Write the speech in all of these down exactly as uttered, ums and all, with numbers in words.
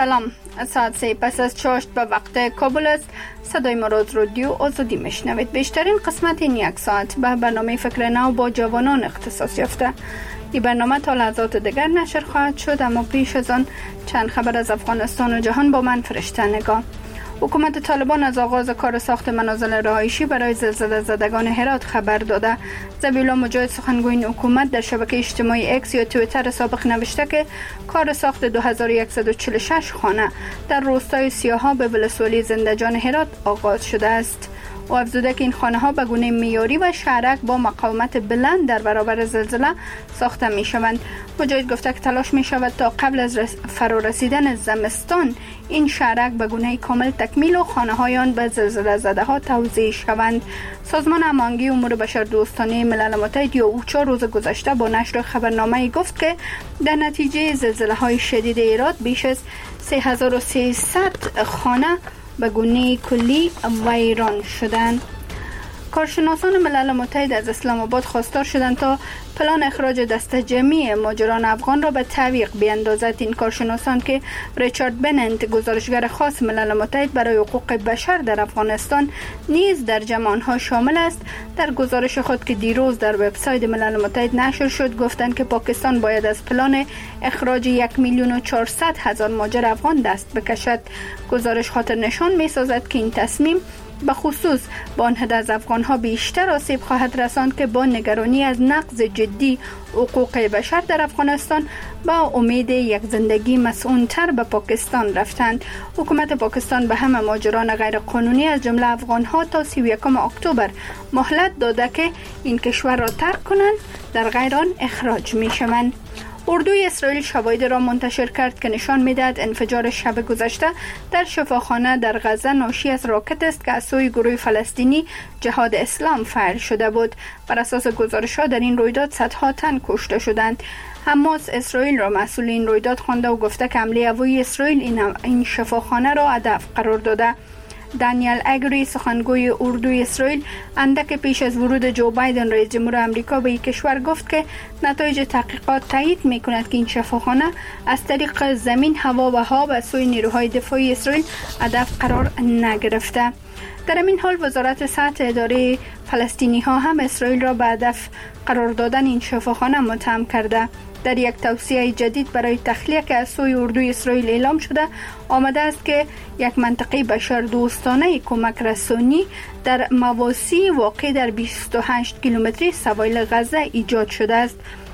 سلام، ساعت سه پس از چاشت به وقت کابل است. صدای مراد رادیو آزادی میشنوید. بیشترین قسمت این یک ساعت به برنامه فکر نو با جوانان اختصاص یافته. این برنامه تا لحظات دیگر نشر خواهد شد، اما پیش از آن چند خبر از افغانستان و جهان با من فرشته نگاه. حکومت طالبان از آغاز کار ساخت منازل رهایشی برای زلزله زدگان هرات خبر داده. ذبیح الله مجاهد سخنگوی این حکومت در شبکه اجتماعی اکس یا توییتر سابق نوشته که کار ساخت دو هزار و صد و چهل و شش خانه در روستای سیاها به ولسوالی زندجان هرات آغاز شده است. و افزوده که این خانه ها به گونه معیاری و شهرک با مقاومت بلند در برابر زلزله ساخته می شوند. مجاهد گفته که تلاش می شود تا قبل از فرا رسیدن زمستان این شهرک به گونه کامل تکمیل و خانه هایان به زلزله زده ها توزیع شوند. سازمان هماهنگی امور بشردوستانه ملل متحد یا اوچا روز گذشته با نشر خبرنامه گفت که در نتیجه زلزله های شدید هرات بیش از سه هزار و سیصد خانه به گونه کلی ویران شدند. کارشناسان ملل متحد از اسلام آباد خواستار شدند تا پلان اخراج دسته جمعی مهاجران افغان را به تعویق بیاندازد. این کارشناسان که ریچارد بننت گزارشگر خاص ملل متحد برای حقوق بشر در افغانستان نیز در جمع آنها شامل است، در گزارش خود که دیروز در وبسایت ملل متحد نشر شد گفتند که پاکستان باید از پلان اخراج یک میلیون و چهارصد هزار مهاجر افغان دست بکشد. گزارش خاطر نشان می سازد که این تصمیم به خصوص با آن حد از افغانها بیشتر آسیب خواهد رساند که با نگرانی از نقض جدی حقوق بشر در افغانستان با امید یک زندگی مسئول‌تر به پاکستان رفتند. حکومت پاکستان به همه مهاجران غیر قانونی از جمله افغانها تا سی و یکم اکتبر مهلت داده که این کشور را ترک کنند، در غیر آن اخراج می شوند. اردوی اسرائیل شواهد را منتشر کرد که نشان می‌دهد انفجار شب گذشته در شفاخانه در غزه ناشی از راکت است که از سوی گروه فلسطینی جهاد اسلام فعال شده بود. بر اساس گزارش‌ها در این رویداد صدها تن کشته شدند. حماس اسرائیل را مسئول این رویداد خوانده و گفته که حمله هوایی اسرائیل این این شفاخانه را هدف قرار داده. دانیل اگری سخنگوی اردوی اسرائیل اندک پیش از ورود جو بایدن رئیس جمهور آمریکا به این کشور گفت که نتایج تحقیقات تایید می‌کند که این شفاخانه از طریق زمین، هوا و آب از سوی نیروهای دفاعی اسرائیل هدف قرار نگرفته. در این حال وزارت صحت اداره فلسطینی ها هم اسرائیل را به هدف قرار دادن این شفاخانه متهم کرده. در یک توصیه جدید برای تخلیه که از سوی اردوی اسرائیل اعلام شده آمده است که یک منطقه بشردوستانه کمک رسانی در مواسی واقع در بیست و هشت کیلومتری سواحل غزه ایجاد شده است.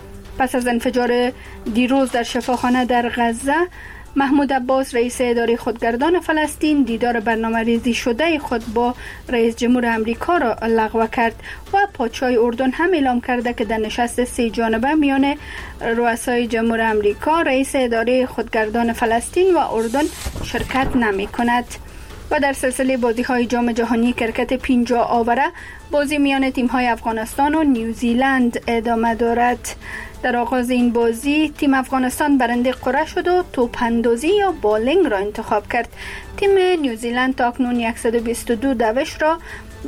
پس از انفجار دیروز در شفاخانه در غزه، محمود عباس رئیس اداره خودگردان فلسطین دیدار برنامه ریزی شده خود با رئیس جمهور آمریکا را لغو کرد و پادشاه اردن هم اعلام کرده که در نشست سه جانبه میان رؤسای جمهور آمریکا، رئیس اداره خودگردان فلسطین و اردن شرکت نمی کند. و در سلسله بازی‌های جام جهانی کرکت پنجاه آوره بازی میان تیم‌های افغانستان و نیوزیلند ادامه دارد. در آغاز این بازی تیم افغانستان برنده قرعه شد و توپ اندازی یا بالینگ را انتخاب کرد. تیم نیوزیلند تا اکنون صد و بیست و دو دوش را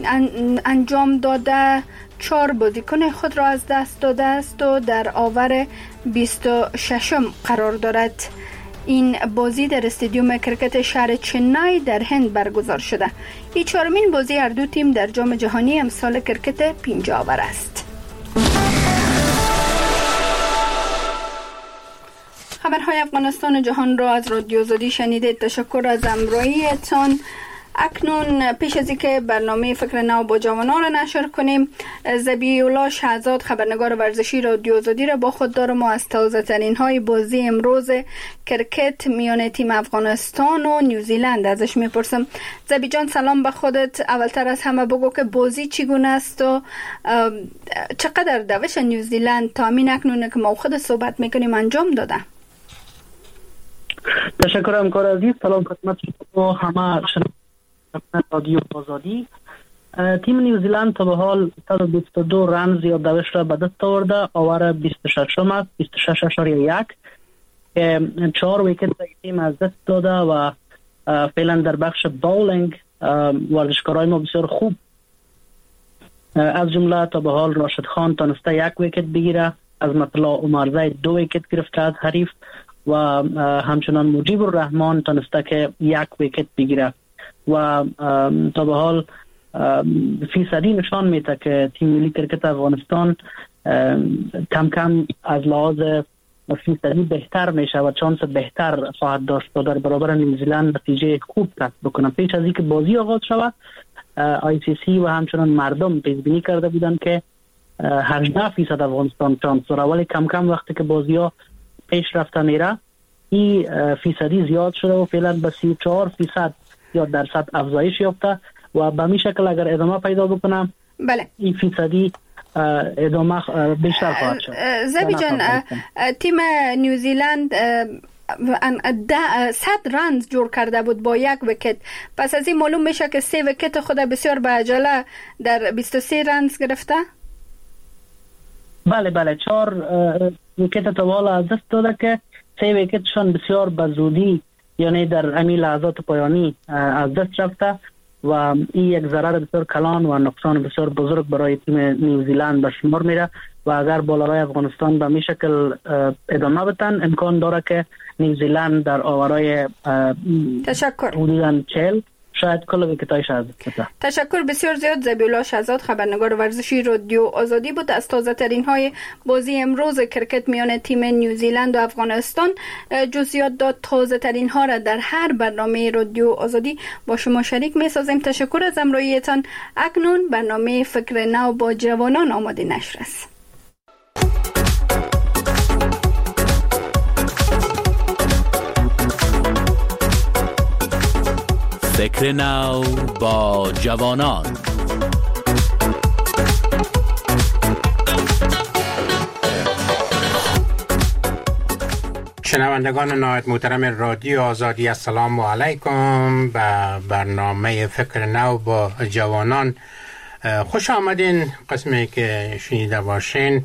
انجام داده، چهار بازیکن خود را از دست داده است و در آور بیست و ششم قرار دارد. این بازی در استادیوم کرکت شهر چنای در هند برگزار شده. این چهارمین بازی هر دو تیم در جام جهانی امسال کرکت پنجاه آور است. خبرهای افغانستان و جهان را از رادیو آزادی شنیدید. تشکر از همراهیتان. اکنون پیش از اینکه برنامه فکر نو با جوانان را نشر کنیم، ذبیح الله شهزاد خبرنگار ورزشی رادیو آزادی را با خود دارم و از تازه ترین های بازی امروز کرکت میان تیم افغانستان و نیوزیلند ازش میپرسم. ذبیح جان سلام به خودت. اولتر از همه بگو که بازی چگونه است و چقدر دوش نیوزیلند تا همین اکنون که ما خود صحبت میکنیم انجام داده؟ تشکر همکار عزیز. سلام خدمت شما همه رادیو آزادی. تیم نیوزیلند تا به حال صد و بیست و دو رنز یا دوش را به دست آورده. آور بیست و شش است، بیست و شش اشاریه یک که چهار ویکت تیم از دست داده و فعلا در بخش باولینگ ورزشکارای ما بسیار خوب از جمله تا به حال راشد خان تانسته یک ویکت بگیره، از مطلع عمرزی دو ویکت گرفته از حریف و همچنان مجیب الرحمن تونسته که یک ویکت بگیره و تا به حال فیصدی نشان میده که تیم ملی کرکت افغانستان کم کم از لحاظ فیصدی بهتر میشه و چانس بهتر خواهد داشت تا در برابر نیوزیلند نتیجه خوب کسب بکنه. پیش از اینکه بازی آغاز شود آی سی سی و همچنان مردم پیش بینی کرده بودند که هجده فیصد افغانستان چانس داره، ولی کم کم وقتی که بازی ها پیش رفته میره این فیصدی زیاد شده و فعلا به سی و چهار فیصد یا درصد افزایش یافته و به می شکل اگر ادامه پیدا بکنم بله این فیصدی ادامه بیشتر خواهد شد. زبی جان تیم نیوزیلند ده صد رنز جور کرده بود با یک ویکت، پس از این معلوم میشه که سه ویکت خود بسیار به عجله در بیست و سه رنز گرفته. بله بله چهار ویکت توال از دست داده که سه ویکتشان بسیار به زودی یعنی در امی لحظات پایانی از دست رفته و این یک ضرر بسیار کلان و نقصان بسیار بزرگ برای تیم نیوزیلند به شمار میره و اگر بالای افغانستان به می شکل ادامه بدن امکان داره که نیوزیلند در آورای تشکر حدوداً چهل شاید کل ویکتایش از دست. تشکر بسیار زیاد. زبی‌الله شهزاد خبرنگار ورزشی رادیو آزادی بود از تازه ترین های بازی امروز کرکت میان تیم نیوزیلند و افغانستان. جزئیات داد تازه ترین ها را در هر برنامه رادیو آزادی با شما شریک می سازیم. تشکر از همراهیتان. اکنون برنامه فکر نو با جوانان آماده نشر است. فکر نو با جوانان. شنوندگان نهایت محترم رادیو آزادی، السلام علیکم. به برنامه فکر نو با جوانان خوش آمدین. قسمی که شنیده باشین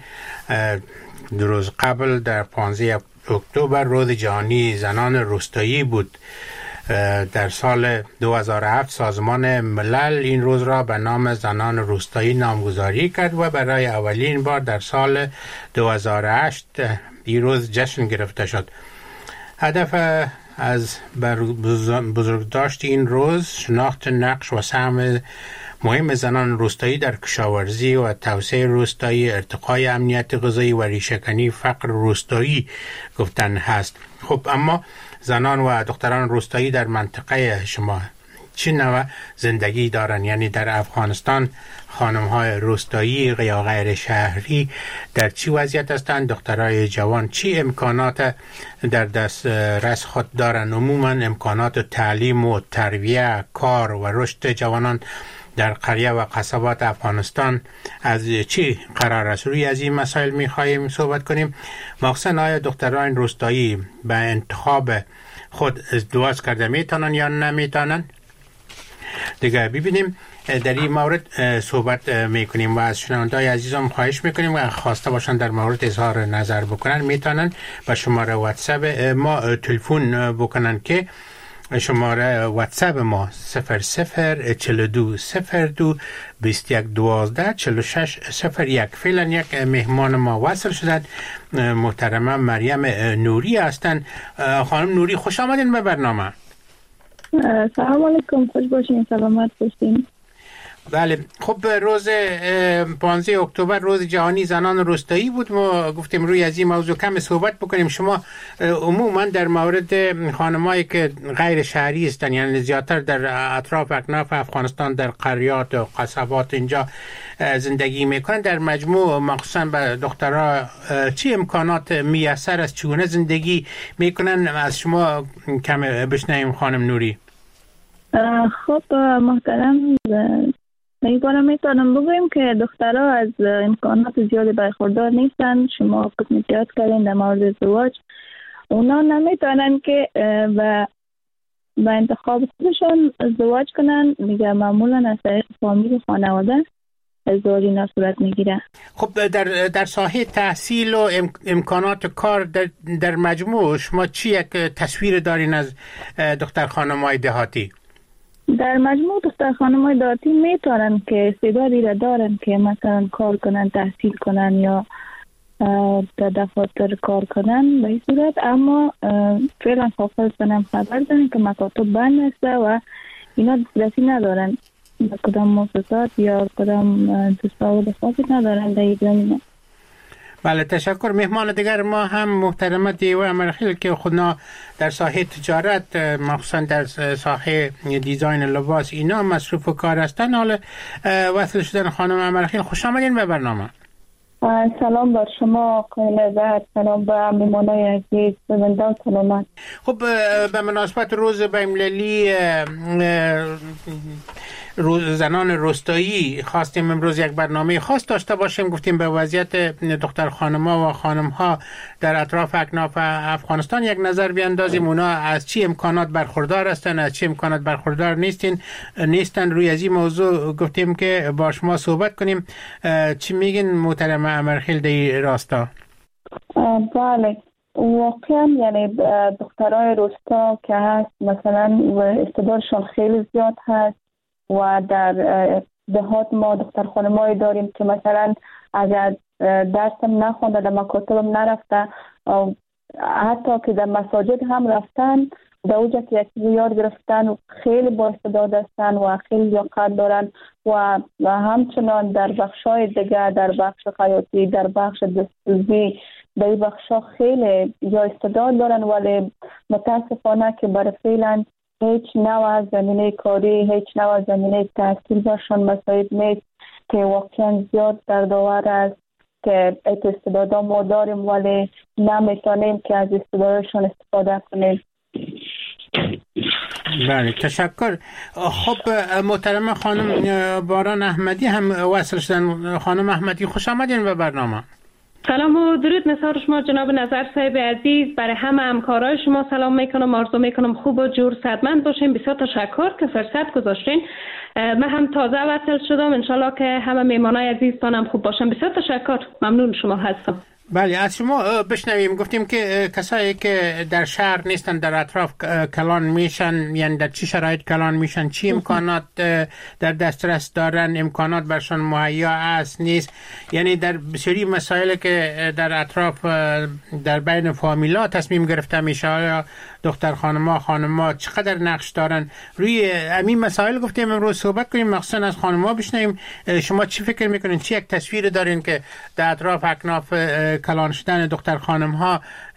دو روز قبل در پانزده اکتبر روز جهانی زنان روستایی بود. در سال دو هزار و هفت سازمان ملل این روز را به نام زنان روستایی نامگذاری کرد و برای اولین بار در سال دو هزار و هشت این روز جشن گرفته شد. هدف از بزرگداشت این روز شناخت نقش و سهم مهم زنان روستایی در کشاورزی و توسعه روستایی، ارتقای امنیت غذایی و ریشه‌کنی فقر روستایی گفتن هست. خب اما زنان و دختران روستایی در منطقه شما چه نوع زندگی دارن؟ یعنی در افغانستان خانم‌های روستایی یا غیر شهری در چی وضعیت هستند؟ دخترای جوان چی امکانات در دست رس خود دارن؟ عموما امکانات تعلیم و تربیت، کار و رشد جوانان در قریه و قصبات افغانستان از چی قرار است؟ روی از این مسائل می‌خواهیم صحبت کنیم. مخصوصاً آیا دختران روستایی به انتخاب خود ازدواج کرده میتونن یا نمیتونن؟ دیگه ببینیم در این مورد صحبت میکنیم و از شنونده‌های عزیزم خواهش میکنیم و خواسته باشن در مورد اظهار نظر بکنن میتونن به شماره واتساپ ما تلفن بکنن که شماره واتساپ ما صفر صفر چهل و دو صفر دو بیست و یک دوازده چهل و شش صفر یک. فعلا یک مهمان ما وصل شدند، محترمه مریم نوری هستند. خانم نوری خوش آمدین به برنامه. سلام علیکم، خوش باشین، سلامت باشین. بله خب روز پانزده اکتبر روز جهانی زنان روستایی بود. ما گفتیم روی از این موضوع کم صحبت بکنیم. شما عموما در مورد خانمایی که غیر شهری هستند، یعنی زیادتر در اطراف اکناف افغانستان در قریات و قصبات اینجا زندگی میکنن، در مجموع مخصوصا به دخترها چی امکانات میسر است؟ چگونه زندگی میکنن؟ از شما کم بشنویم خانم نوری. خب محترم، این باره میتونم بگویم که دخترها از امکانات زیادی برخوردار نیستن. شما قسمتیات کردین در مورد ازدواج، اونا نمیتونن که به به انتخاب خودشون ازدواج کنن. میگه معمولا از طریق فامیل و خانواده ازدواج اینا صورت میگیره. خب در در ساحه تحصیل و امکانات کار در, در مجموع شما چی یک تصویر دارین از دختر خانم‌های دهاتی؟ در مجموع دختر خانم‌های دهاتی میتونن که استعدادی را دارن که مثلا کار کنن، تحصیل کنن یا در دفاتر کار کنن به این صورت. اما فعلا حافظ کنم خبر داریم که مکاتب بند است و اینا دسترسی ندارن به کدام مؤسسات یا کدام دستاورد خاصی ندارن در این زمینه. بله تشکر. مهمان دیگر ما هم محترمه دیوه امرخیل که خودنا در ساحه تجارت مخصوصا در ساحه دیزاین لباس اینا مصروف و کار هستن. حالا وصل شدن خانم امرخیل، خوش آمدین به برنامه. سلام بر شما آقای نظر، سلام به مهمانای عزیز، زنده و سلامت. خب به مناسبت روز بین‌المللی روز زنان روستایی خواستیم امروز یک برنامه خاص داشته باشیم. گفتیم به وضعیت دختر خانم‌ها و خانم‌ها در اطراف اکناف افغانستان یک نظر بیاندازیم. اونا از چی امکانات برخوردار هستن، از چی امکانات برخوردار نیستین نیستن. روی از این موضوع گفتیم که با شما صحبت کنیم. چی میگین محترم امرخیل در این راستا؟ بله واقعا یعنی دخترای روستا که هست مثلا استعدادشون خیلی زیاد هست و در دهات ما دختر خانمایی داریم که مثلا اگر درسم نخونده در مکاتبم نرفته، حتی که در مساجد هم رفتن در اوجا که یک چیزی یاد گرفتن و خیلی با استعداد هستن و خیلی لیاقت دارن و, و همچنان در بخشای دیگر، در بخش خیاطی، در بخش دستسوزی، در این بخشا خیلی یا استعداد دارن، ولی متاسفانه که برای فعلا هیچ نوع زمینه کاری، هیچ نوع زمینه تحصیل برشان مساعد نیست که واقعا زیاد دردآور است که استعدادا ما داریم ولی نمیتونیم که از استعدادشان استفاده کنیم. بله تشکر. خب محترم خانم باران احمدی هم وصل شدن. خانم احمدی خوش آمدین به برنامه. سلام و درود نثار شما جناب نظر صاحب عزیز. برای همه همکارای شما سلام میکنم، آرزو میکنم خوب و جور صحتمند باشین. بسیار تشکر که فرصت گذاشتین. من هم تازه وصل شدم، انشالله که همه میمانای عزیزتان هم خوب باشن. بسیار تشکر، ممنون شما هستم. بله از شما بشنویم. گفتیم که کسایی که در شهر نیستن در اطراف کلان میشن، یعنی در چی شرایط کلان میشن، چی امکانات در دسترس دارن، امکانات برشان مهیا است نیست، یعنی در بسیاری مسائل که در اطراف در بین فامیلا تصمیم گرفته میشه یا دختر خانما خانما چقدر نقش دارن روی همین مسائل. گفتیم امروز صحبت کنیم، مخصوصا از خانما بشنویم شما چی فکر میکنین، چی یک تصویر دارین که در اطراف اکناف کلان شدن دختر خانم ها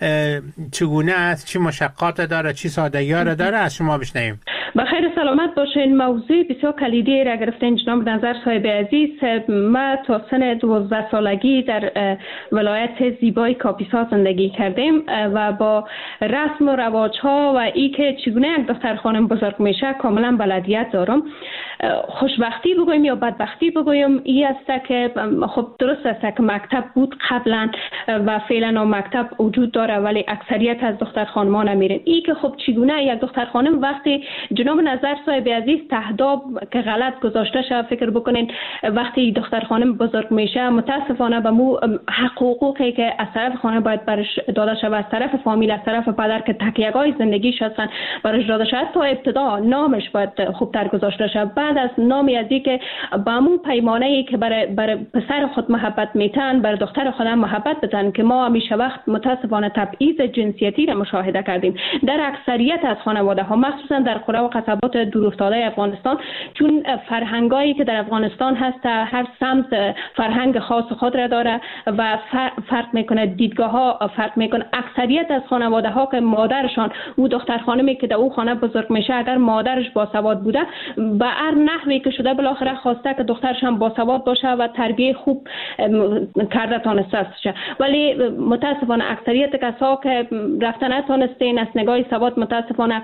چگونه است، چی مشقات داره، چی سادگی ها داره، از شما بشنویم. بخیر سلامت باشین. موضوع بسیار کلیدی را گرفتین جناب نظر صاحب عزیز. ما تا سن دوازده سالگی در ولایت زیبای کاپیسا زندگی کردیم و با رسم و رواج ها و ای که چگونه یک دختر خانم بزرگ میشه کاملا بلدیت دارم. خوشبختی بگویم یا بدبختی بگویم ای است که خب درست است که مکتب بود قبلا و فعلا مکتب وجود داره ولی اکثریت از دختر خانم‌ها نمیرن. ای که خب چگونه یک دختر خانم وقتی جناب نظر صاحب عزیز تهداب که غلط گذاشته شده فکر بکنین وقتی دختر خانم بزرگ میشه متاسفانه به مو حقوقی که از طرف خانه باید برش داده شود، از طرف فامیل، از طرف پدر که تکیه‌های زندگیش هستن برش داده شود، تا ابتدا نامش باید خوبتر گذاشته شود. بعد از نامی از که با مو پیمانه‌ای که برای بر پسر خود محبت میتن بر دختر خودم محبت بتن که ما همیشه وقت متاسفانه تبعیض جنسیتی را مشاهده کردیم در اکثریت از خانواده ها، مخصوصا در قرى و قصبات دورافتاده افغانستان، چون فرهنگایی که در افغانستان هست هر سمت فرهنگ خاص خود را داره و فرق میکنه، دیدگاه ها فرق میکنه. اکثریت از خانواده ها که مادرشان او دختر خانمی که در او خانه بزرگ میشه اگر مادرش باسواد بوده به هر نحوی که شده بالاخره خواسته که دخترشان باسواد باشه و تربیه خوب کرده تانسته شه، ولی متاسفانه اکثریت کسا که رفتن نتونستین از نگاه سواد متاسفانه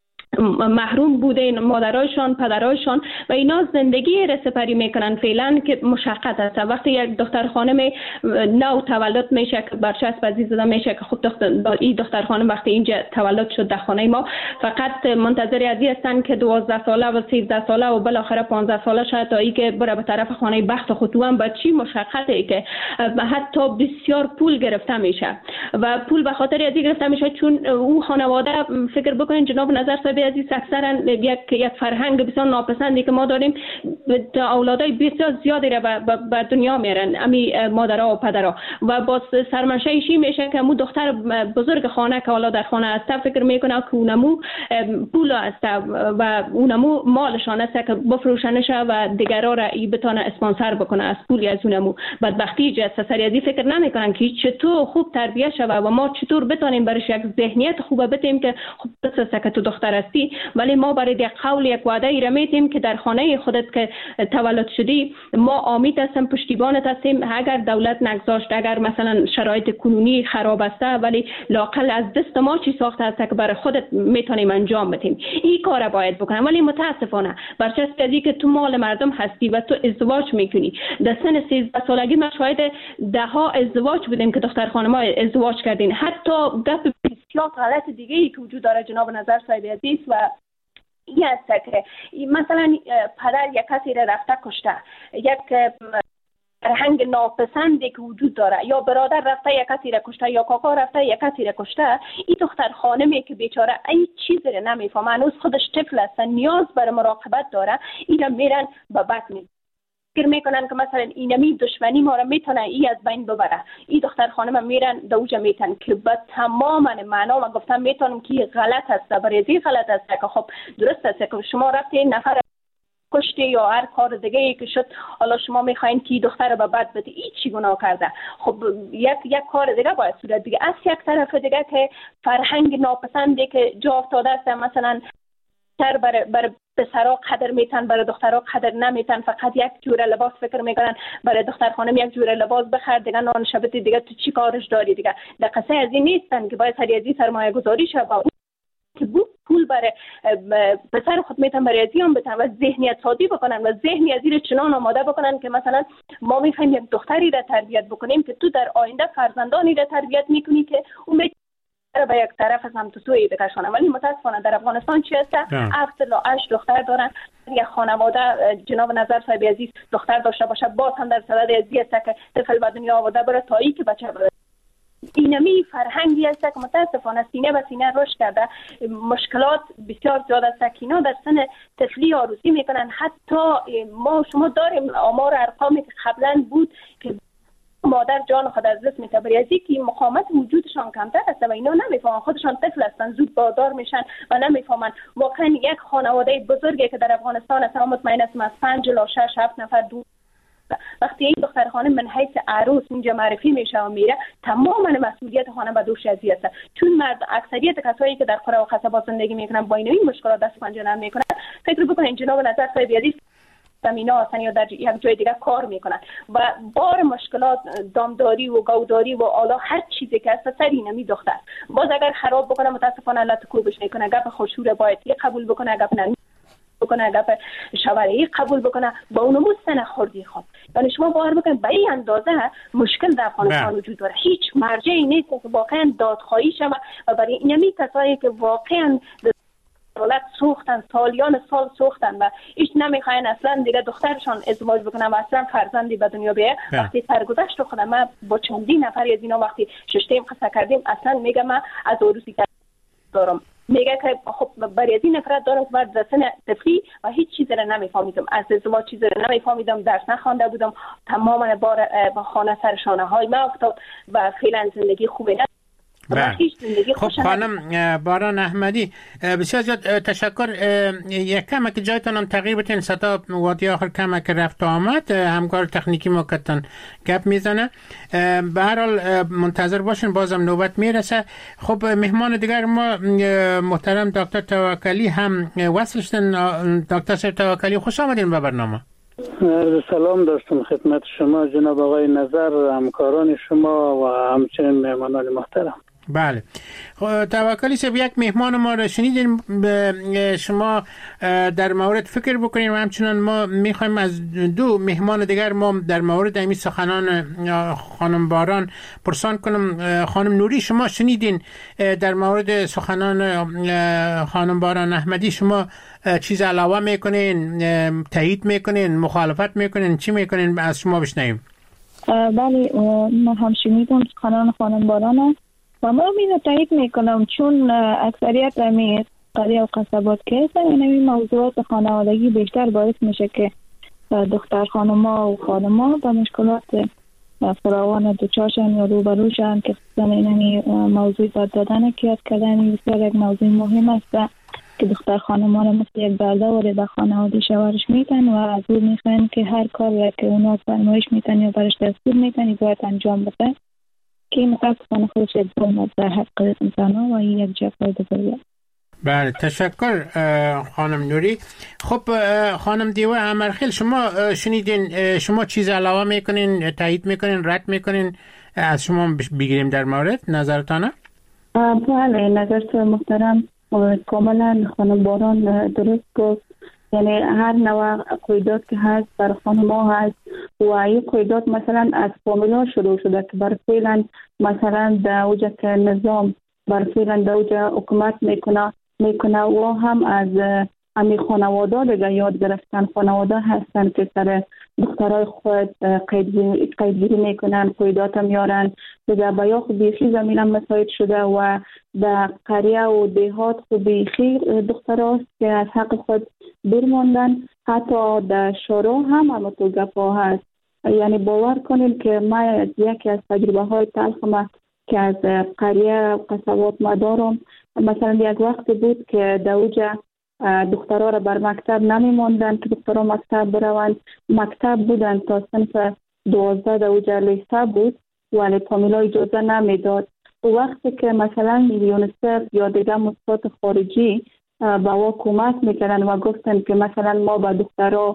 محروم بودن مادرایشان پدرایشان و اینا زندگی رسپری میکنن فعلا که مشقت است. وقتی یک دختر خانم نو تولد میشه که برچسب بازی زده میشه که خود دختر این دختر خانم وقتی اینجا تولد شد در خانه ما فقط منتظر ازی هستن که دوازده ساله و سیزده ساله و بالاخره پانزده ساله شد تا ای که بره به طرف خانه بخت خود. و با چی مشقتی که حتی بسیار پول گرفته میشه و پول به خاطر ازی گرفته میشه چون او خانواده فکر بکنین جناب نظر صاحب عزیز اکثرا یک یک فرهنگ بسیار ناپسندی که ما داریم اولادای بسیار زیادی را به دنیا میارن امی مادرها و پدرها و با سرمنشأ چی میشه که مو دختر بزرگ خانه که حالا در خانه است فکر میکنه که اونمو پول است و اونمو مالشان است که بفروشنش و دیگرها را ای بتونه اسپانسر بکنه از پولی از اونمو. بدبختی جسته سریازی فکر نمیکنن که چطور خوب تربیت شوه و ما چطور بتونیم برش یک ذهنیت خوبه بدیم که خوب بسازه که تو دختر هستی، ولی ما برای یک قول یک وعده ای را میتیم که در خانه خودت که تولد شدی ما آمیت هستیم، پشتیبانت هستیم. اگر دولت نگذاشت، اگر مثلا شرایط کنونی خراب است ولی لاقل از دست ما چی ساخته است که برای خودت میتونیم انجام بدیم، این کار باید بکنم. ولی متاسفانه برچسب ازی که تو مال مردم هستی و تو ازدواج میکنی، در سن سیزده سالگی ما شاید ده ها ازدواج بودیم که دختر خانم ها ازدواج کردین. حتی گپ بسیار غلط دیگه ای که وجود داره جناب نظر صاحب عزیز و این است که مثلا پدر یک کسی را رفته کشته، یک فرهنگ ناپسندی که وجود داره، یا برادر رفته یک کسی را کشته یا کاکا رفته یک کسی را کشته، این دختر خانمی که بیچاره این چیز را نمیفهمه، هنوز خودش طفل است، نیاز بر مراقبت داره، اینا میرن به بد می فکر میکنن که مثلا اینمی دشمنی ما را میتونه ای از بین ببره. این دختر خانم میرن دوجه میتن که به تمام معنا و گفتم میتونم که غلط است، برای این غلط است که خب درست است که شما رفتی نفر کشته یا هر کار دیگه ای که شد، حالا شما میخواین که دختر به بد بده، این چی گناه کرده؟ خب یک یک کار دیگه باید صورت دیگه. از یک طرف دیگه که فرهنگ ناپسندی که جا افتاده است، مثلا تر بر بر پسرا قدر میتن، برای دخترها قدر نمیتن، فقط یک جوره لباس فکر میکنن برای دختر خانم یک جوره لباس بخر دیگه نان شبت دیگه تو چی کارش داری دیگه. در قصه از این نیستن که باید سریازی سرمایه گذاری شه با که بود پول برای پسر خود میتن برای ازیان بتن و ذهنیت سازی بکنن و ذهنی از این چنان آماده بکنن که مثلا ما میخوایم یک دختری را تربیت بکنیم که تو در آینده فرزندانی را تربیت میکنی که اون به یک طرف هم تو سوی بکشانه. ولی متاسفانه در افغانستان چی هسته؟ هفت تا هشت دختر دارن. یک خانواده جناب نظر صاحب عزیز دختر داشته باشه باز هم در صدد ازی است که طفل به دنیا آورده بره تا ای که بچه بره. اینمی فرهنگی است که متاسفانه سینه به سینه رشد کرده. مشکلات بسیار زیاد است که اینا در سن طفلی آروزی میکنن. حتی ما شما داریم آمار ارقامی که قبلا بود که مادر جان خود از دست میده برای ازی که مقاومت وجودشان کمتر است و اینا نمیفهمن، خودشان طفل هستن، زود بادار میشن و نمیفهمن. واقعا یک خانواده بزرگی که در افغانستان است، مطمئن است از پنج تا شش هفت نفر دو وقتی این دختر خانم من حیث عروس اینجا معرفی میشه و میره، تمام مسئولیت خانم به دوش ازی است. چون مرد اکثریت کسایی که در قرى و قصبات زندگی میکنن با این مشکلات دست پنجه نرم میکنن. فکر بکنین جناب نظر صاحب عزیز زمینا هستن یا در یک جای دیگه کار میکنن و بار مشکلات دامداری و گوداری و الا هر چیزی که هست سر اینمی دختر باز اگر خراب بکنه متاسفانه الله تو کوبش میکنه. گپ خوشوره باید یک قبول بکنه، گپ نمی بکنه، گپ شواری قبول بکنه، با اونمو سن خوردی خود. یعنی شما باور بکنید به این اندازه مشکل در افغانستان وجود داره. هیچ مرجعی نیست که واقعا دادخواهی شود و برای اینمی کسایی که واقعا دولت سوختن، سالیان سال سوختن و هیچ نمیخواین اصلا دیگه دخترشان ازدواج بکنن و اصلا فرزندی به دنیا بیه. وقتی سرگذشت خودم من با چندین نفری از اینا وقتی ششتیم قصه کردیم، اصلا میگم من از عروسی دارم، میگه که خب برای این نفرت دارم که در سن طفلی و هیچ چیزی را نمیفهمیدم، از ازدواج چیزی را نمیفهمیدم، درس نخوانده بودم، تماما بار خانه سر شانه های من افتاد و فعلا زندگی خوبی نه. خب خانم باران احمدی بسیار زیاد تشکر. یک کم که جایتان هم تغییر بتین، صدا وادی آخر کم که رفت آمد، همکار تکنیکی ما کتن گپ میزنه. به هر حال منتظر باشین بازم نوبت میرسه. خب مهمان دیگر ما محترم دکتر توکلی هم وصل شدن. دکتر صاحب توکلی خوش آمدین به برنامه. سلام داشتم خدمت شما جناب آقای نظر، همکاران شما و همچنین مهمانان محترم. بله خب توکلی صاحب یک مهمان ما رو شنیدین، شما در مورد فکر بکنیم و همچنان ما میخوایم از دو مهمان دیگر ما در مورد این سخنان خانم باران پرسان کنم. خانم نوری شما شنیدین در مورد سخنان خانم باران احمدی، شما چیز علاوه میکنین، تایید میکنین، مخالفت میکنین، چی میکنین؟ از شما بشنویم. بله من هم شنیدم سخنان خانم باران و ما این تایید میکنم چون اکثریت امی قریه و قصبات که هستن این موضوعات خانوادگی بیشتر باعث میشه که دختر خانما و خانما با مشکلات فراوان دوچارشن یا روبروشن که خصوصا این موضوع داد دادن که یاد کردن بسیار یک موضوع مهم است که دختر خانما را مثل یک برده وارد به خانواده شوهرش میتن و از او میخوان که هر کار که اونا فرمایش میتن یا برش دستور میتن باید انجام بده که این متاسفانه خودش یک ظلم در حق انسان و این یک جفای بزرگه. بله تشکر خانم نوری. خب خانم دیوه امرخیل شما شنیدین، شما چیز علاوه میکنین، تایید میکنین، رد میکنین از شما بگیریم در مورد نظرتانه؟ بله نظر محترم کاملا خانم باران درست گفت. یعنی هر نوع قیدات که هست بر خانم‌ها هست و این قیدات مثلا از فامیلا شروع شده که بر فعلا مثلا در اوجه که نظام بر فعلا در اوجه حکومت میکنه میکنه و هم از امی خانواده دیگه یاد گرفتن. خانواده هستن که سر دخترای خود قیدگیری قیدگیری میکنن، قیدات میارن دیگه. با یا خود بیخی زمین هم مساعد شده و در قریه و دیهات خود بیخی دختراست که از حق خود برماندن. حتی در شورا هم هم تو گفا هست. یعنی باور کنین که ما یکی از تجربه های تلخ ما که از قریه قصبات ما دارم، مثلا یک وقت بود که در اوجه دخترها را بر مکتب نمی ماندن که دخترها مکتب بروند. مکتب بودن تا صنف دوازده در اوجه لیسه بود ولی فامیلا اجازه نمی داد. و وقتی که مثلا یونیسف یا دیگه مؤسسات خارجی با او کمک میکردن و گفتن که مثلا ما با دخترها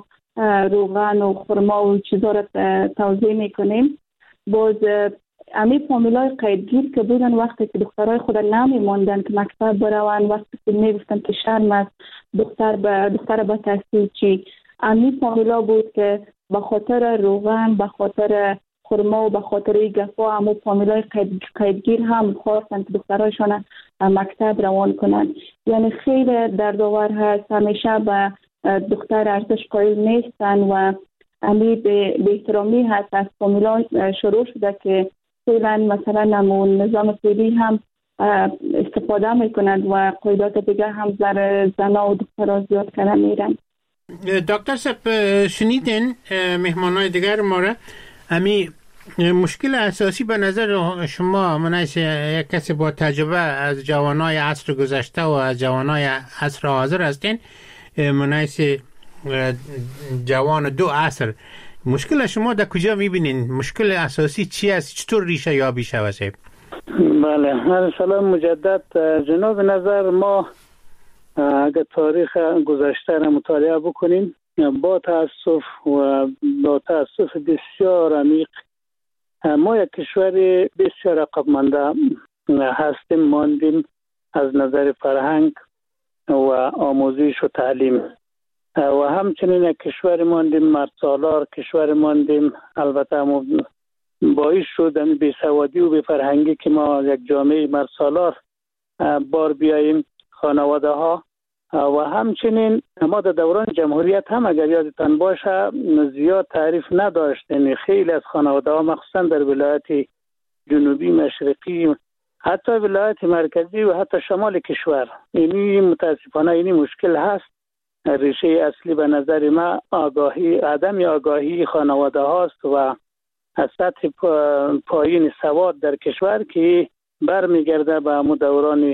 روغن و خرما و چیزا را توزیع میکنیم، باز امی فامیلای قیدگیر که بودن وقتی که دخترای خود نمی ماندن که مکتب بروند، وقتی که میگفتن که شرم است دختر به دختر با تحصیل چی، امی فامیلا بود که به خاطر روغن، به خاطر خرما و به خاطر گفا همو فامیلای قید، قیدگیر هم خواستن که دخترایشان مکتب روان کنند. یعنی خیلی دردآور هست. همیشه به دختر ارزش قائل نیستن و امی به احترامی هست از فامیلا شروع شده که فعلا مثلا نمون نظام فعلی هم استفاده میکنند و قیدات دیگه هم در زنا و دخترها زیاد کنه میرن. دکتر صاحب شنیدین مهمانای دیگر ما را، امی مشکل اساسی به نظر شما مناسب یک کسی با تجربه از جوانای عصر گذشته و از جوانای عصر حاضر هستین، مناسب جوان دو عصر، مشکل شما در کجا میبینین؟ مشکل اساسی چی است؟ چطور ریشه یابی شود؟ بله هر سلام مجدد جناب. نظر ما اگر تاریخ گذشته را مطالعه بکنیم با تاسف و با تاسف بسیار عمیق ما یک کشور بسیار عقب مانده هستیم، ماندیم از نظر فرهنگ و آموزش و تعلیم و همچنین یک کشور ماندیم مرد سالار، کشور ماندیم البته ما باعث شد بی‌سوادی و بی‌فرهنگی که ما یک جامعه مرد سالار بار بیاییم خانواده ها. و همچنین ما در دوران جمهوریت هم اگر یادتان باشه زیاد تعریف نداشت. یعنی خیلی از خانواده ها مخصوصا در ولایت جنوبی مشرقی، حتی ولایت مرکزی و حتی شمال کشور، اینی متاسفانه اینی مشکل هست. ریشه اصلی به نظر ما آگاهی، عدم آگاهی خانواده هاست و از سطح پایین سواد در کشور که برمیگرده به همون دوران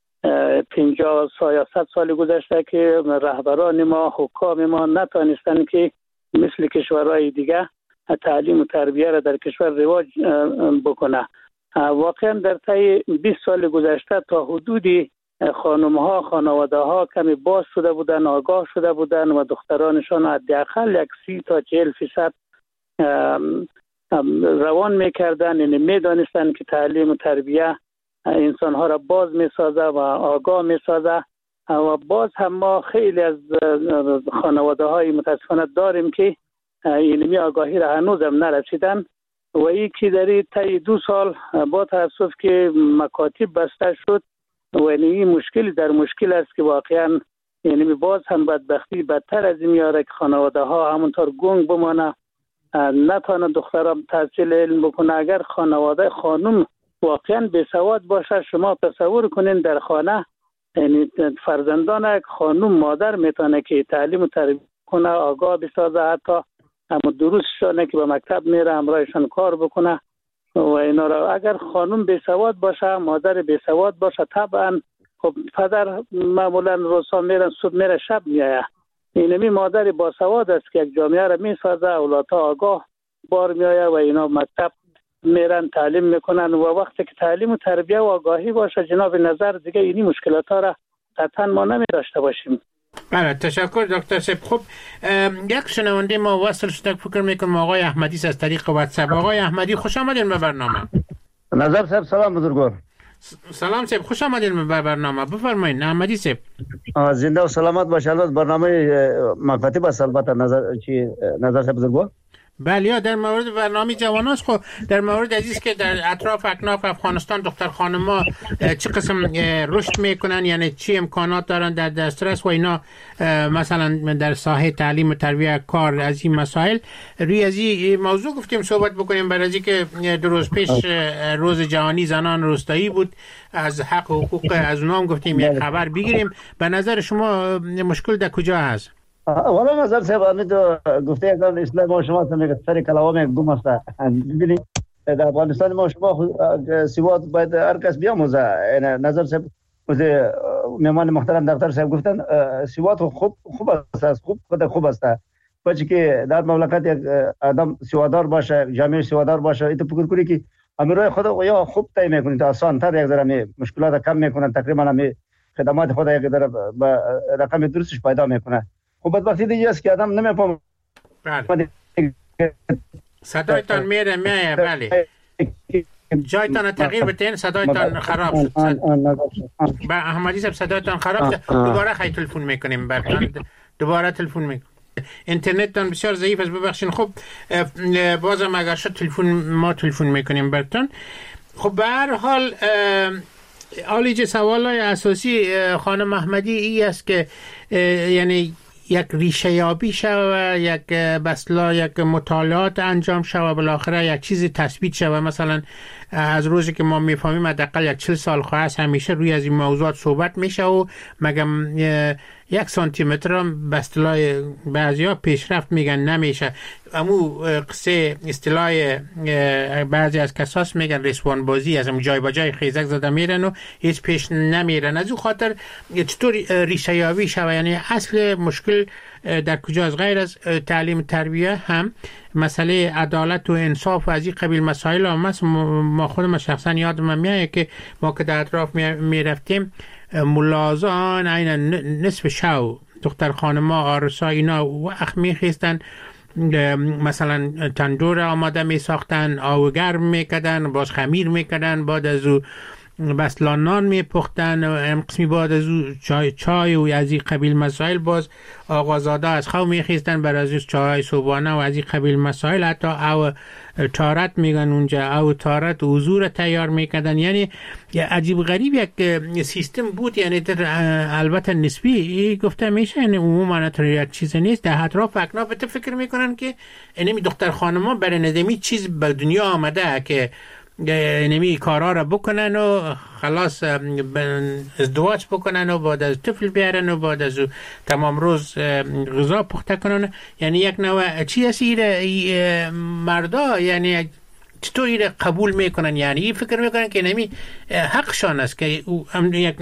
پنجاه یا صد سال گذشته که رهبران ما، حکام ما نتانستن که مثل کشورهای دیگه تعلیم و تربیه را در کشور رواج بکنه. واقعا در طی بیست سال گذشته تا حدودی خانم ها، خانواده ها کمی باز شده بودن، آگاه شده بودن و دخترانشان حداقل یک سی تا چهل فیصد روان میکردن. یعنی میدانستن که تعلیم و تربیه انسان ها را باز میسازه و آگاه میسازه. و باز هم ما خیلی از خانواده های متاسفانه داریم که این آگاهی را هنوز هم نرسیدن و این که در طی دو سال با تاسف که مکاتب بسته شد و این مشکلی در مشکل است که واقعا یعنی باز هم بدبختی بدتر از این میاره که خانواده ها همونطور گنگ بمانه، نتانه دخترم تحصیل علم بکنه. اگر خانواده خانم واقعا بیسواد باشه. شما تصور کنین در خانه، یعنی فرزندان یک خانم مادر میتونه که تعلیم و تربیت کنه، آگاه بسازه، حتی اما دروسشونه که به مکتب میره همراهشان کار بکنه و اینا را. اگر خانم بیسواد باشه، مادر بیسواد باشه، طبعا خب پدر معمولا روزها میرن، صبح میره، شب میایه. اینمی مادر باسواد است که یک جامعه را میسازه، اولادها آگاه بار میایه و اینا مکتب میرن، تعلیم میکنن. و وقتی که تعلیم و تربیت و آگاهی باشه جناب نظر، دیگه اینی مشکلات ها را قطعا ما نمی داشته باشیم. بله، تشکر دکتر صاحب. خب یک شنونده ما وصل شده، فکر میکنم آقای احمدی از طریق واتساپ. آقای احمدی خوش آمدین به برنامه. نظر صاحب سلام بزرگوار. سلام صاحب، خوش آمدین به برنامه. بفرمایید احمدی صاحب. زنده و سلامت باشه. الله برنامه مکاتب است البته. نظر چی نظر صاحب بزرگوار؟ بله، در مورد برنامه جوانان. خب در مورد عزیز که در اطراف اکناف افغانستان دختر خانم‌ها چه قسم رشد میکنن، یعنی چی امکانات دارن در دسترس و اینا، مثلا در ساحه تعلیم و تربیت، کار، از این مسائل روی از این موضوع گفتیم صحبت بکنیم. برای از که دو روز پیش روز جهانی زنان روستایی بود، از حق و حقوق از اونها هم گفتیم یک خبر بگیریم. به نظر شما مشکل در کجا هست؟ والا نظر صاحب همین تو گفته اگر اسلام ما شما سمیگه سر کلاوه گم است. ببینید در افغانستان ما شما سواد باید هر کس بیاموزه. نظر صاحب مهمان محترم دکتر صاحب گفتن سواد خوب خوب است، خوب خود خوب است. بچه که در مملکت یک آدم سوادار باشه، جامعه سوادار باشه، ایتو فکر کنی که امروز خود یا خوب طی میکنید، آسان تر یک ذره مشکلات کم میکنن، تقریبا همه خدمات خود یک ذره با رقم درستش پیدا میکنه. خب بدبختی دیگه است که آدم نمیفهمه. بله. صدایتان میره میایه. بله. جایتان تغییر بتین، صدایتان خراب شد. با احمدی صاحب صدایتان خراب شد. دوباره خیلی تلفن میکنیم براتون. دوباره تلفن میکنیم. اینترنتتان بسیار ضعیف است، ببخشید. خب بازم اگر شد تلفن ما تلفن میکنیم براتون. خب به هر حال آلیج سوالای اساسی خانم احمدی ای است که یعنی یک ریشه یابی شوه، یک بسلا یک مطالعات انجام شوه، بالاخره یک چیزی تثبیت شوه. مثلا از روزی که ما میفهمیم حداقل یک چهل سال خواهد همیشه روی از این موضوعات صحبت میشه و مگم یک سانتی متر هم به اصطلاح بعضیا پیشرفت میگن نمیشه. امو قصه اصطلاح بعضی از کساس میگن رسوان بازی، از هم جای با جای خیزک زده میرن و هیچ پیش نمیرن. از اون خاطر چطور ریشه یابی شوه، یعنی اصل مشکل در کجاست؟ غیر از تعلیم تربیه هم مسئله عدالت و انصاف و از این قبیل مسائل هم است. ما خودم شخصا یادم میاد که ما که در اطراف میرفتیم ملازان این نصف شو دختر خانما آرسا اینا وقت میخیستن، مثلا تندور آماده می ساختن، آب گرم میکردن، باز خمیر میکردن، بعد از او بسلانان می پختن، ام قسمی بعد از او چای چای و از این قبیل مسائل. باز آقازاده از خو می خیستن بر از چای صبحانه و از این قبیل مسائل. حتی او تارت میگن اونجا، او تارت حضور تیار میکردن. یعنی عجیب غریب یک سیستم بود، یعنی در البته نسبی گفته میشه، یعنی عموما یک چیز نیست. در اطراف اکناف تو فکر میکنن که اینمی دختر خانما برای ندمی چیز به دنیا آمده که نمی کارا را بکنن و خلاص ازدواج بکنن و بعد از طفل بیارن و بعد از تمام روز غذا پخته کنن. یعنی یک نوع چی هستی مردا، یعنی چطور ایره قبول میکنن؟ یعنی فکر میکنن که نمی حقشان است که یک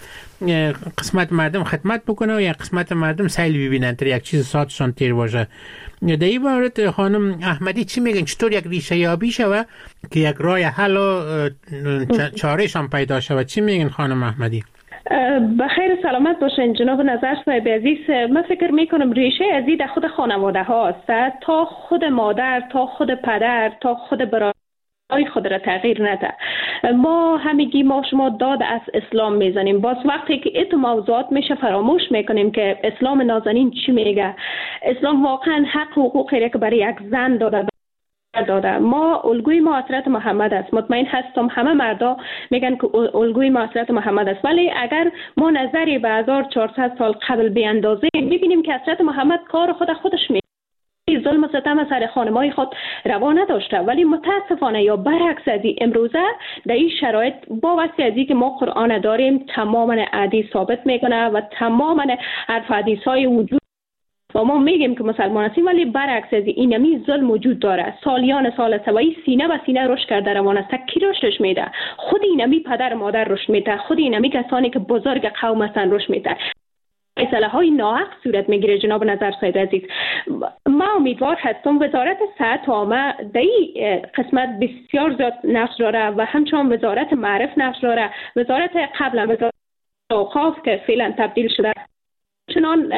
قسمت مردم خدمت بکنه و یک قسمت مردم سیل ببینن تا یک چیز ساعتشان تیر باشه. در این باره خانم احمدی چی میگن؟ چطور یک ریشه یابی شوه که یک راه حل و چارهشان پیدا شوه؟ چی میگن خانم احمدی؟ بخیر سلامت باشین جناب نظر صاحب عزیز. من فکر میکنم ریشه از این در خود خانواده هاست، تا خود مادر، تا خود پدر، تا خود برادر آی خود را تغییر نده. ما همگی ما شما داد از اسلام میزنیم، باز وقتی که ایت موضوعات میشه فراموش میکنیم که اسلام نازنین چی میگه. اسلام واقعا حق و حقوقی که برای یک زن داده داده. ما الگوی ما حضرت محمد است. مطمئن هستم همه مردا میگن که الگوی ما حضرت محمد است، ولی اگر ما نظری به هزار و چهارصد سال قبل بیاندازیم میبینیم که حضرت محمد کار خود خودش می ظلم و ستم سر خانمای خود روا نداشته، ولی متاسفانه یا برعکس از این امروزه در این شرایط با واسطه از که ما قرآن داریم تماما حدیث ثابت میکنه و تماما حرف حدیث های وجود و ما میگیم که مسلمان هستیم، ولی برعکس از این اینمی ظلم وجود داره. سالیان سال سوایی سینه به سینه رشد کرده روان است. کی رشدش میده؟ خود اینمی پدر مادر رشد میده، خود اینمی کسانی که بزرگ قوم هستن رشد میده. فیصله های ناحق صورت میگیره. جناب نظر صاحب عزیز، ما امیدوار هستم وزارت صحت عامه در این قسمت بسیار زیاد نقش داره و همچنان وزارت معرف نقش داره. وزارت قبلا وزارت اوقاف که فعلا تبدیل شده چنان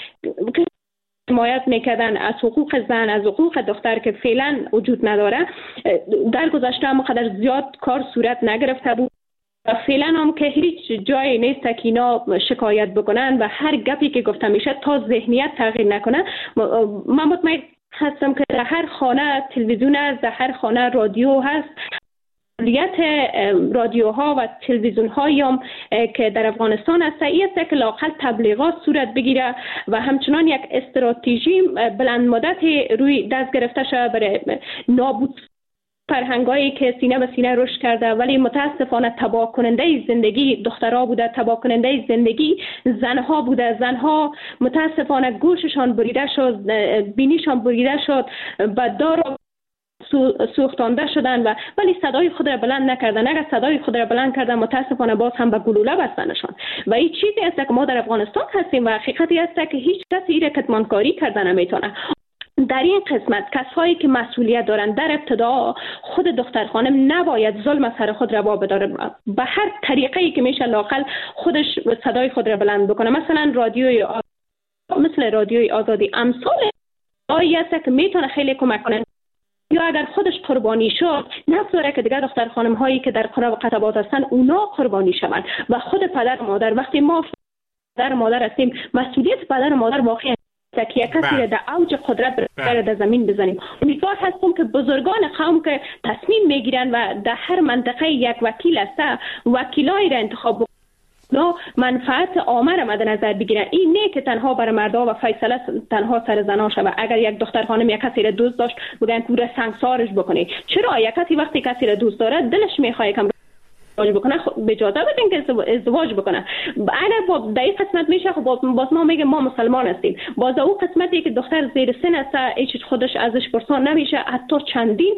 حمایت میکردن از حقوق زن، از حقوق دختر که فعلا وجود نداره. در گذشته هم قدر زیاد کار صورت نگرفته بود و فعلا هم که هیچ جایی نیست که اینا شکایت بکنن و هر گپی که گفته میشه تا ذهنیت تغییر نکنه. من مطمئن هستم که در هر خانه تلویزیون است، در هر خانه رادیو هست. مسئولیت رادیوها و تلویزیون هایی هم که در افغانستان است این است که لااقل تبلیغات صورت بگیره و همچنان یک استراتژی بلند مدت روی دست گرفته شده برای نابود فرهنگایی که سینه به سینه رشد کرده، ولی متاسفانه تباه کننده زندگی دخترها بوده، تباه کننده زندگی زنها بوده. زنها متاسفانه گوششان بریده شد، بینیشان بریده شد، بددار سوختانده شدن و ولی صدای خود را بلند نکردن. اگر صدای خود را بلند کردن متاسفانه باز هم به گلوله بستنشان و این چیزی است که ما در افغانستان هستیم و حقیقتی است که هیچ کسی این کتمانکاری کردن نمیتونه. در این قسمت کسایی که مسئولیت دارند در ابتدا خود دختر خانم نباید ظلم سر خود روا بداره، به هر طریقه‌ای که میشه لااقل خودش صدای خود را بلند بکنه. مثلا رادیوی آ... مثل رادیوی آزادی امثال آیه است که میتونه خیلی کمک کنه. یا اگر خودش قربانی شد نذاره که دیگر دختر خانم هایی که در قرى و قطبات هستن اونا قربانی شوند و خود پدر و مادر. وقتی ما پدر و مادر هستیم مسئولیت پدر و مادر واقعا که کسی را در اوج قدرت در زمین بزنیم. امیدوار هستم که بزرگان قوم که تصمیم میگیرن و در هر منطقه یک وکیل است وکیلای را انتخاب نو منفعت عامه را مد نظر بگیرن. این نه که تنها برای مردا و فیصله تنها سر زنا شود. اگر یک دختر خانم یک کسی را دوست داشت بگن پورا سنگسارش بکنه. چرا یک کسی وقتی کسی را دوست داره دلش میخواد کم ازدواج بکنه، خب اجازه بدین که ازدواج بکنه. اگر با در این قسمت میشه خب باز ما میگه ما مسلمان هستیم. باز اون قسمتی که دختر زیر سن است هیچ خودش ازش پرسان نمیشه. حتی چندین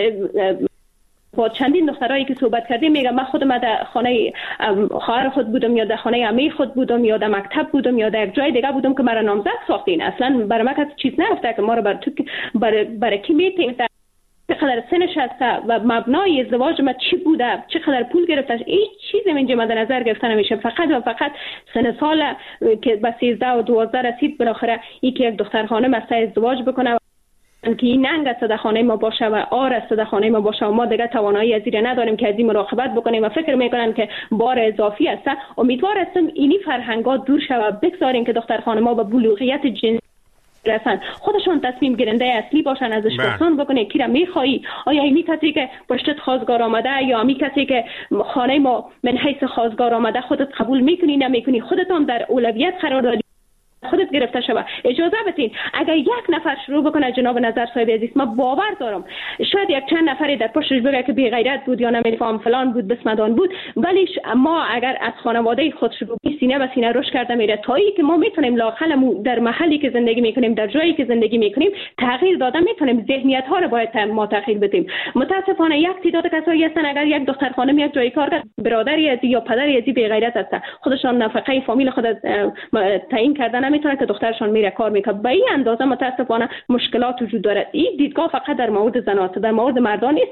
با چندین دخترایی که صحبت کردیم میگم من خودم در خانه خواهر خود بودم یا در خانه عمه خود بودم یا در مکتب بودم یا در یک جای دیگه بودم که مرا نامزد ساختین. اصلا برای من کسی چیز نگفته که ما رو بر تو برای بر کی میتیم چقدر سنش هست و مبنای ازدواج ما چی بوده، چقدر پول گرفته، هیچ چیزی اینجا مد نظر گرفته نمیشه. فقط و فقط سن سال که به سیزده و دوازده رسید بالاخره یکی یک دختر خانم است ازدواج بکنه که این ننگ است در خانه ما باشه و آر است در خانه ما باشه و ما دیگه توانایی از این نداریم که از این مراقبت بکنیم و فکر میکنن که بار اضافی است. امیدوار هستم اینی فرهنگا دور شود، بگذاریم که دختر خانم‌ها به بلوغیت جنسی رسن، خودشون تصمیم گیرنده اصلی باشن، ازش پرسان بکنه کی را میخوایی، آیا این کسی که پشتت خواستگار آمده یا این کسی که خانه ما من حیث خواستگار آمده خودت قبول میکنی نمیکنی، خودت هم در اولویت قرار دادی خودت گرفته شوه. اجازه بدین اگر یک نفر شروع بکنه جناب نظر صاحب عزیز ما باور دارم شاید یک چند نفری در پشتش بگه که بی غیرت بود یا نمیفهم فلان بود بسمدان بود، ولی ما اگر از خانواده خود شروع سینه به سینه رشد کرده میره تایی که ما میتونیم لااقل در محلی که زندگی میکنیم در جایی که زندگی میکنیم تغییر داده میتونیم. ذهنیت ها رو باید ما تغییر بدیم. متاسفانه یک تعداد کسایی هستن اگر یک دختر خانم یک جای کار کرد برادری از یا پدری از بی غیرت هست خودشان نفقه فامیل خود تعیین کردن نمیتونه که دخترشان میره کار میکنه. به این اندازه متاسفانه مشکلات وجود داره. این دیدگاه فقط در مورد زنات در مورد مردان نیست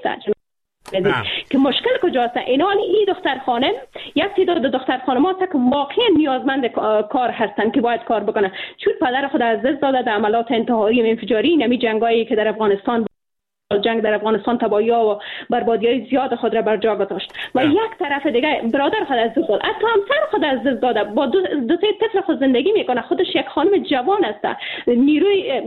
که مشکل کجاست. اینال این دختر خانم یک تعداد دختر خانم‌ها که واقعا نیازمند کار هستن که باید کار بکنن، چون پدر خود از دست داده در عملیات انتحاری و انفجاری نمی جنگایی که در افغانستان جنگ در افغانستان تباهی و بربادی‌های زیاد خود را بر جا گذاشت و یک طرف دیگه برادر خود از دست داد، حتی همسر خود از دست داده، با دو, دو سه طفل خود زندگی میکنه، خودش یک خانم جوان است، نیروی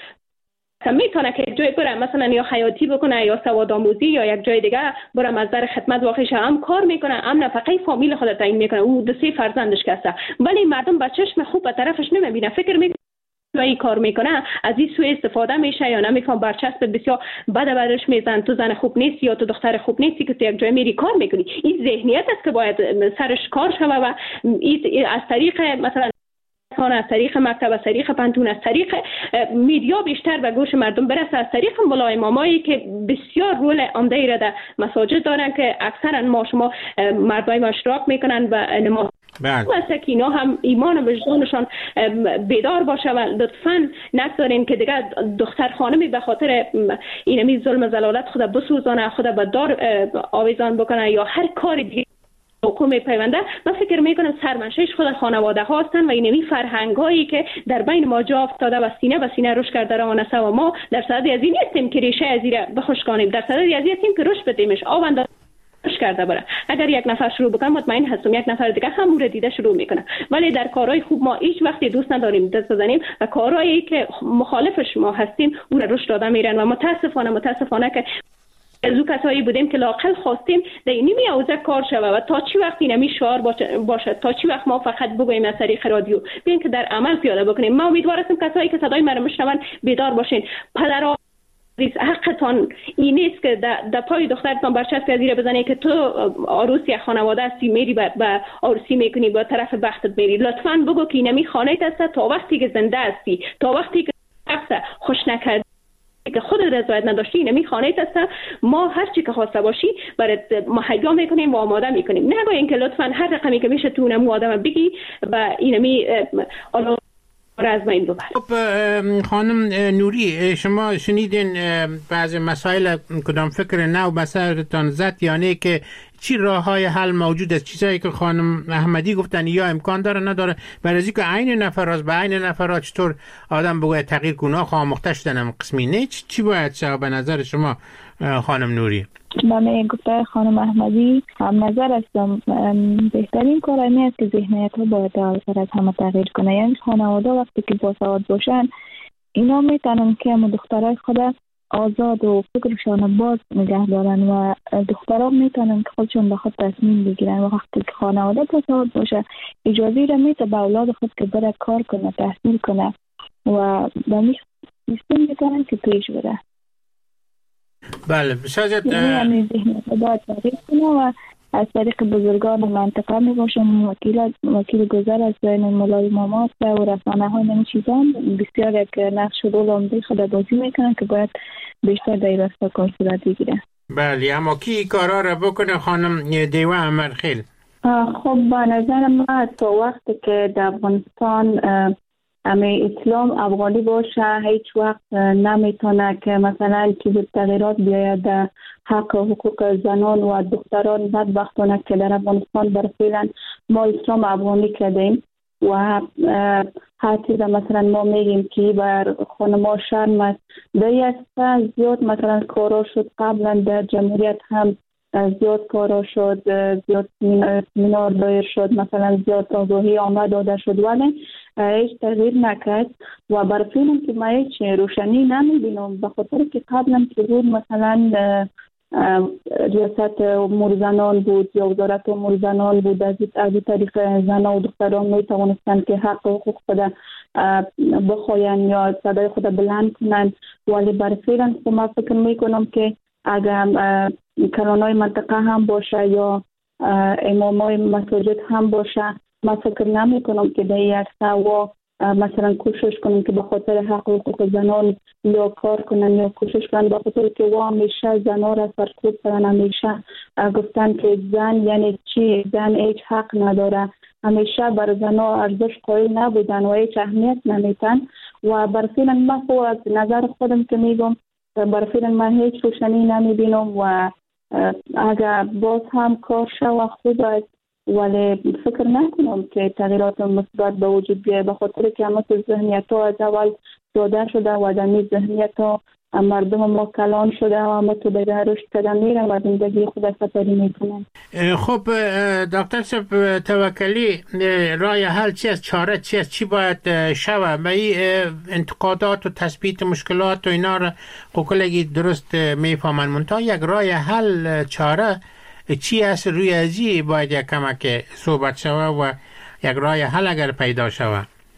میتونه که جای بره مثلا یا حیاتی بکنه یا سواد آموزی یا یک جای دیگه بره مصدر خدمت واقعش هم کار میکنه، هم نفقه فامیل خود تعیین میکنه، او دو سه فرزندش کسته، ولی مردم با چشم خوب به طرفش نمیبینه، فکر میکنه ای کار میکنه از این سوء استفاده میشه یا نمیفهم برچسب بسیار بد برش میزن تو زن خوب نیستی یا تو دختر خوب نیستی که تو یک جای میری کار میکنی. این ذهنیت است که باید سرش کار شوه و این از طریق مثلا از طریق مکتب، از طریق پانتون، از طریق میدیا بیشتر به گوش مردم برسه، از طریق مولای امامایی که بسیار رول عمده را در مساجد دارن که اکثرا ما شما مردای ما اشتراک میکنن و نماز مثل که اینا هم ایمان و وجدانشان بیدار باشه و لطفاً نگذارین که دیگه دختر خانمی به خاطر اینمی ظلم و ضلالت خود بسوزانه، خود به دار آویزان بکنه یا هر کار دیگه حکومت پیونده. من فکر میکنم سرمنشهش خود خانواده ها هستن و اینمی فرهنگ هایی که در بین ما جا افتاده و سینه به سینه رشد کرده روانسته و ما در صدد از این نیستیم که ریشه از این بخوش کنیم، در صدد از این هستیم که رشد بدیمش، آب اندازه کرده بره. اگر یک نفر شروع بکنه مطمئن هستم یک نفر دیگه هم رو دیده شروع میکنه. ولی در کارهای خوب ما هیچ وقتی دوست نداریم دست بزنیم و کارهایی که مخالفش ما هستیم اون رو رشد داده میرن و متاسفانه متاسفانه که از او کسایی بودیم که لاقل خواستیم در اینی می اوزه کار شوه و تا چی وقت اینمی شعار باشد، تا چی وقت ما فقط بگوییم از طریق رادیو، بین که در عمل پیاده بکنیم. ما امیدوارم کسایی که صدای من میشنون بیدار باشین. پدرها حقتان این نیست که در پای دخترتان برچسب زیر بزنی که تو عروس یک خانواده هستی میری به عروسی میکنی با طرف بختت میری. لطفاً بگو که اینمی خانه‌ت است تا وقتی که زنده هستی، تا وقتی که خوش نکردی که خود رضایت نداشتی اینمی خانه‌ت است. ما هر چی که خواسته باشی برات مهیا میکنیم و آماده میکنیم. نگوین که لطفاً هر رقمی که میشه تو اونم آدم بگی و اینمی الان از بین ببر. خب خانم نوری، شما شنیدین بعضی مسائل کدام فکر نو به سرتان زد، یعنی که چی راه های حل موجود است؟ چیزایی که خانم احمدی گفتن یا امکان داره نداره برای اینکه عین نفرات به عین نفرات چطور آدم بگه تغییر گناه آموخته شدن قسمی نه چی باید شد به نظر شما خانم نوری؟ من گفته خانم احمدی هم نظر هستم. بهترین کار اینه است که ذهنیت ها باید از همه تغییر کنه. یعنی خانواده وقتی که باسواد باشن اینا میتونن که هم دخترای خود آزاد و فکرشان باز نگه دارن و دخترها میتونن که خودشون به خود تصمیم بگیرن و وقتی که خانواده باسواد باشه اجازه را میته به اولاد خود که بره کار کنه، تحصیل کنه و به میستون میتونن که پیش بره. بله بسازت یعنی ذهنیت باید تغییر کنه و از طریق بزرگان منطقه می باشن. وکیل وکیل گذر از بین مولای امامات و رسانه های نمی چیزان بسیار یک نقش و رول عمده خود بازی میکنن که باید بیشتر در راستا کار صورت بگیره. بله اما کی کارا را بکنه خانم دیوه امرخیل؟ خب به نظر من تا وقتی که در افغانستان امی اسلام افغانی باشه هیچ وقت نمیتونه که مثلا چیز تغییرات بیاید در حق و حقوق زنان و دختران. بدبختانه که در افغانستان برفعلا ما اسلام افغانی کردیم و هر چیز مثلا ما میگیم که بر خانما شرم است. در زیاد مثلا کارا شد قبلا در جمهوریت هم زیاد کارا شد، زیاد مینار دایر شد، مثلا زیاد آگاهی آمد داده شد ولی هیچ تغییر نکرد و برفیلم که ما هیچ روشنی نمیبینم به خاطر که قبلا که بود مثلا ریاست امور زنان بود یا وزارت امور زنان بود، از این طریق زنان و دختران میتوانستند که حق و حقوق خود بخواین یا صدای خود بلند کنند. ولی برفیلم که ما فکر میکنم که اگر کلانای منطقه هم باشه یا امامای مساجد هم باشه ما فکر نمی کنم که در یک سوا مثلا کوشش کنیم که به خاطر حق و حقوق زنان یا کار کنن یا کوشش کنن به خاطر که و همیشه زنان را سرکوب کنن. همیشه گفتن که زن یعنی چی، زن هیچ حق نداره، همیشه بر زنان ارزش قائل نبودن و هیچ اهمیت نمیتن و برفیلن ما خود از نظر خودم که میگم برفیلن ما هیچ روشنی نمیبینم و اگر باز هم کار شو خوب است ولی فکر نکنم که تغییرات مثبت به وجود بیاید به خاطر که همه ذهنیت ها از اول داده شده و در ذهنیت ها مردم ما کلان شده و همه تو دیگه رشد کردن میرن و زندگی خود خطری میکنن. خب دکتر صاحب توکلی راه حل چی است؟ چاره چی است؟ چی باید شوه؟ به این انتقادات و تثبیت مشکلات و اینا را قوکلگی درست میفهمن منتها یک راه حل چاره چی است؟ روی ازی باید یک کمک صحبت شوه و یک راه حل اگر پیدا شوه.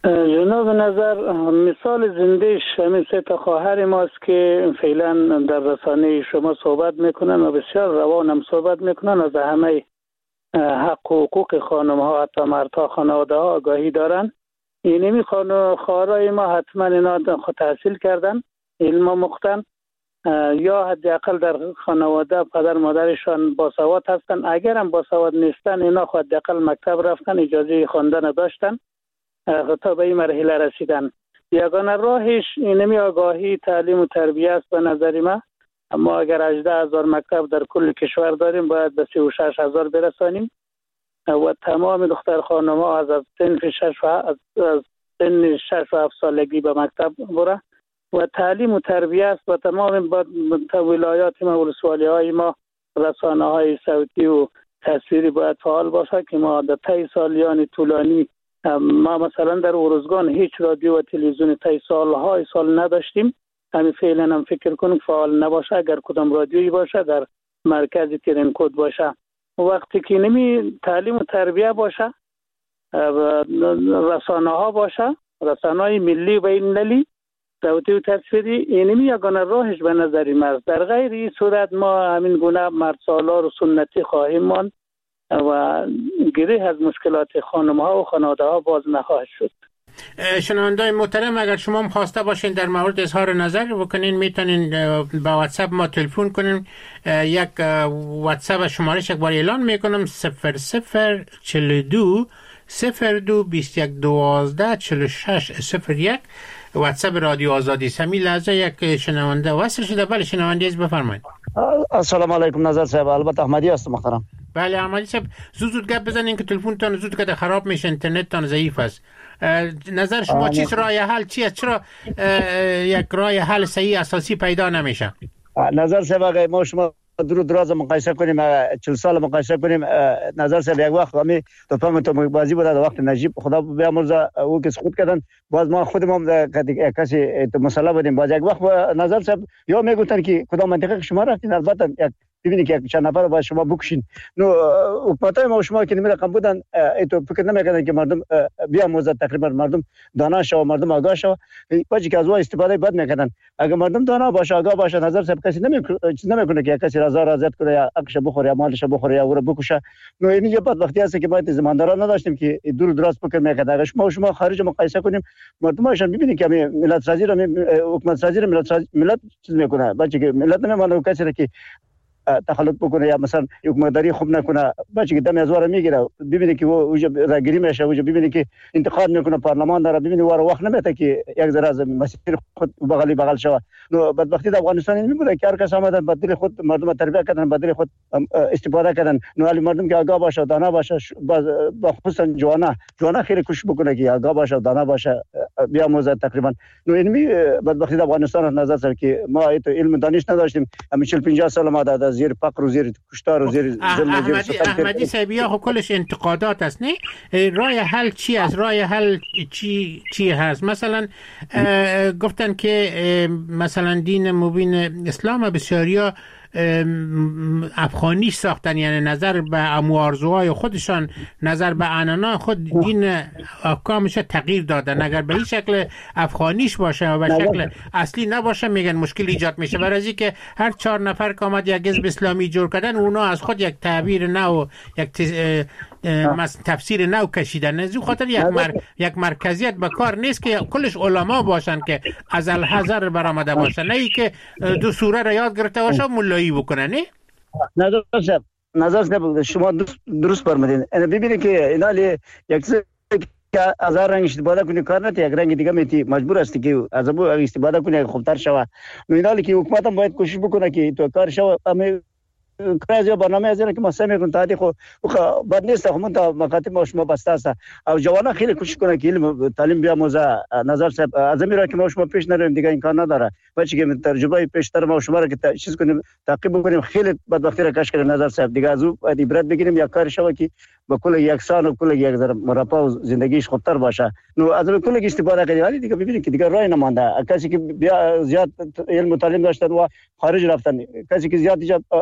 جناب نظر مثال زندهش همین سه تا خواهر ماست که فعلا در رسانه شما صحبت میکنن و بسیار روان هم صحبت میکنن، از همه حق و حقوق خانم ها حتی مردها خانواده ها آگاهی دارن. اینمی خواهرای ما حتما اینا خود تحصیل کردن، علم مختن، یا حداقل در خانواده پدر مادرشان باسواد هستن. اگر هم باسواد نیستن اینا خود حداقل مکتب رفتن، اجازه خواندن داشتن تا به این مرحله رسیدن. یگانه راهش اینمی آگاهی تعلیم و تربیه است به نظر من. اما اگر هجده هزار مکتب در کل کشور داریم باید به سی و شش هزار برسانیم و تمام دختر خانم ها از سن شش و از سن شش و هفت سالگی به مکتب بره و تعلیم و تربیه است و تمام ولایات ما و ولسوالی های ما رسانه های صوتی و تصویری باید فعال باشه که ما در طی سالیان طولانی ما مثلا در ارزگان هیچ رادیو و تلویزیون طی سالهای سال نداشتیم. همین فعلا هم فکر کنم فعال نباشه. اگر کدام رادیویی باشه در مرکز ترین کد باشه. وقتی که نمی تعلیم و تربیه باشه، رسانه ها باشه، رسانه های ملی و المللی صوتی و تصویری، اینمی یگانه راهش به نظر من. در غیر این صورت ما همین گونه مرد سالار و سنتی خواهیم ماند و گره از مشکلات خانم ها و خانواده ها باز نخواهد شد. شنوندای محترم، اگر شما هم خواسته باشین در مورد اظهار نظر بکنین میتونین با واتساپ ما تلفن کنین. یک واتساپ شمارش یک بار اعلان میکنم: صفر صفر چهل و دو صفر دو بیست و یک دوازده چهل و شش صفر یک. واتساپ رادیو آزادی. سمی لحظه یک شنونده وصل شده. بله شنونده از بفرمایید. السلام علیکم نظر صاحب. البته احمدی هستم محترم. بله احمدی صاحب، زود زود گپ بزنین که تلفنتون زود که خراب میشه، اینترنتتون ضعیف است. نظر شما چیست؟ راه حل چیه؟ چرا یک راه حل صحیح اساسی پیدا نمیشه؟ نظر صاحب ما شما درو دراز مقایسه کنیم، چهل سال مقایسه کنیم. نظر صاحب یک وقت همین تو فهم تو بازی بود در وقت نجیب خدا بیامرزه او که سقوط کردن، باز ما خودمون کسی مسئله بودیم. باز یک وقت نظر صاحب یا میگفتن که کدام منطقه شما رفتین، البته یک ببینید که چند نفر باید شما بکشین. نو حکومتای ما و شما که نمی رقم بودن ایتو فکر نمیکردن که مردم بیاموزه، تقریبا مردم دانا شو، مردم آگاه شو، باجی که از اون استفاده بد میکنن. اگر مردم دانا باشه، آگاه باشه، نظر صاحب کسی نمیکنه که کسی رضا رضایت کنه یا عقش بخوره یا مالش بخوره یا او رو بکشه. نو این یه بعد وقتی هست که باید زمانداران نداشتیم که دور دراز فکر میکردن. اگر شما و شما خارج مقایسه کنیم، مردمشان ببینید که ملت سازی رو حکومت سازی رو ملت ملت چیز میکنه، باجی که ملت نمیمونه کسی که تخلط بکنه یا مثلا حکومتداری خوب نکنه، بچه که دم از واره میگیره. ببینید که او راگیری میشه، او ببینید که انتقاد میکنه پارلمان داره، ببینید واره وقت نمیته که یک ذره از مسیر خود بغلی بغل شود. نو بدبختی در افغانستان این میبوده که هر کس آمدن بدل خود مردم تربیت کردن، بدل خود استفاده کردن. نو علی مردم که آگاه باشه، دانا باشه، با خصوصا جوانا جوانا خیلی کوشش بکنه که آگاه باشه، دانا باشه، بیاموزه تقریبا. نو این می بدبختی در افغانستان نظر سر که ما ایت علم دانش نداشتیم. همین چهل پنجاه سال ما در زیر فقر و زیر کشتار و زیر احمدی احمدی صاحبی ها کلش انتقادات است. نه راه حل چی است؟ راه حل چی چی هست؟ مثلا گفتن که مثلا دین مبین اسلام بسیاریا افغانیش ساختن، یعنی نظر به اموارزوهای خودشان، نظر به عنانا خود دین احکامش تغییر دادن. اگر به این شکل افغانیش باشه و به شکل اصلی نباشه میگن مشکل ایجاد میشه. برای که هر چهار نفر که آمد یک حزب اسلامی جور کردن، اونا از خود یک تعبیر نو، یک تفسیر نو کشیدن. از خاطر یک مر... یک مرکزیت به کار نیست که کلش علما باشن که از الحذر برآمده باشن، نه ای که دو سوره را یاد گرفته باشه مولایی بکنن. نه نظر صاحب نظر صاحب شما درست فرمودین. ببینید که اینا یک که از هر رنگ استفاده کنی کار نتی، یک رنگ دیگه میتی مجبور هستی که از ابو استفاده کنی خوبتر شوه. اینا که حکومت هم باید کوشش بکنه که تو کار شوه. اما کاز یا برنامه از اینه که ما سعی میکنیم تا خو بد نیست، خو من تا مکاتب ما شما بسته است او جوانا خیلی کوشش کنه که علم تعلیم بیاموزه. نظر صاحب از این را که ما شما پیش نریم دیگه امکان نداره. بچه که تجربه پیشتر ما شما را که چیز کنیم تعقیب بکنیم، خیلی بدبختی را کش کنیم. نظر صاحب دیگه از او عبرت بگیریم، یا کار شوه که با کل یک سال و کل یک ذره مرفه و زندگیش خوبتر باشه. نو از کل استفاده کنیم. ولی دیگه ببینید که دیگه راه نمانده. کسی که زیاد علم و تعلیم داشتن و خارج رفتن، کسی که زیاد چیز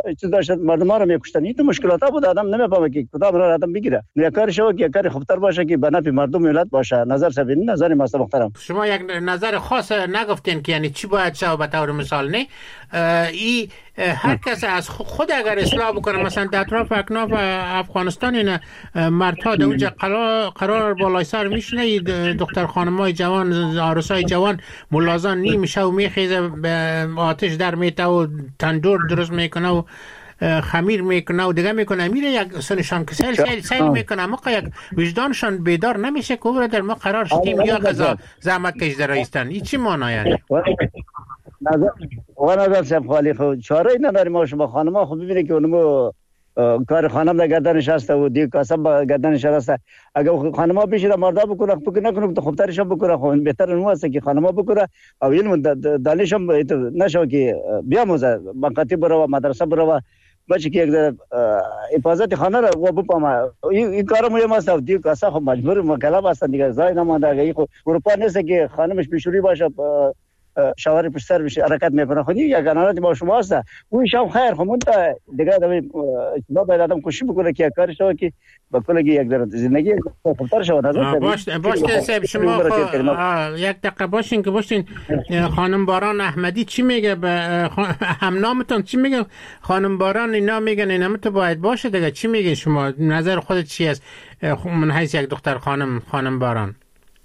داشتن مردم ها رو میکشتن. این تو مشکلات ها بود، آدم نمیفهمه که کدام راه آدم بگیره. یک کار شو که یک کار خوبتر باشه که به نفع مردم ملت باشه. نظر سبین نظر ماست محترم. شما یک نظر خاص نگفتین که یعنی چی باید شو به طور مثال نه ای هر کس از خود اگر اصلاح بکنه، مثلا در اطراف اکناف افغانستان این مردها در اونجا قرار قرار بالای سر میشنه، دختر خانمای جوان عروسای جوان ملازان نمیشه و میخیزه آتش در میته و تندور درست میکنه و خمیر میکنه و دیگه میکنه میره یک سنشان که سیل سیل سیل میکنه، اما یک وجدانشان بیدار نمیشه که برادر ما قرار شدیم یا قضا زحمت کش در ایستن. این چی معنی یعنی؟ نظر و نظر صاحب خالی خود چاره ای نداریم. ما شما خانم‌ها خوب ببینید که اونمو کار خانم در گردنش هست و دیگه کاسب با گردنش هست. اگر خانم‌ها بشه مردا بکنه فکر نکنم که خوبترش بکنه، خب بهتر اون است که خانم‌ها بکنه او علم دانش هم نشه که بیاموزه، مکاتب برو مدرسه برو بچه که یک در حفاظت خانه را و بپامه. این کار مهم است و دیگه کاسا خب مجبور مکلف هستن دیگه، زای نمانده. اگه خب اروپا نیست که خانمش پیشوری باشه شواری پشت سر بشه حرکت میکنه. خودی یک قناعت با شما است. اون شام خیر خمون تا دیگه دم ما باید آدم کوشش بکنه که کارش رو که با کلی یک در زندگی خوبتر شود. باش باش صاحب شما یک دقیقه باشین که باشین. خانم باران احمدی چی میگه به هم نامتون؟ چی میگه خانم باران؟ اینا میگن اینا تو باید باشه دیگه. چی میگه شما؟ نظر خودت چی است من حیث یک دختر خانم خانم باران؟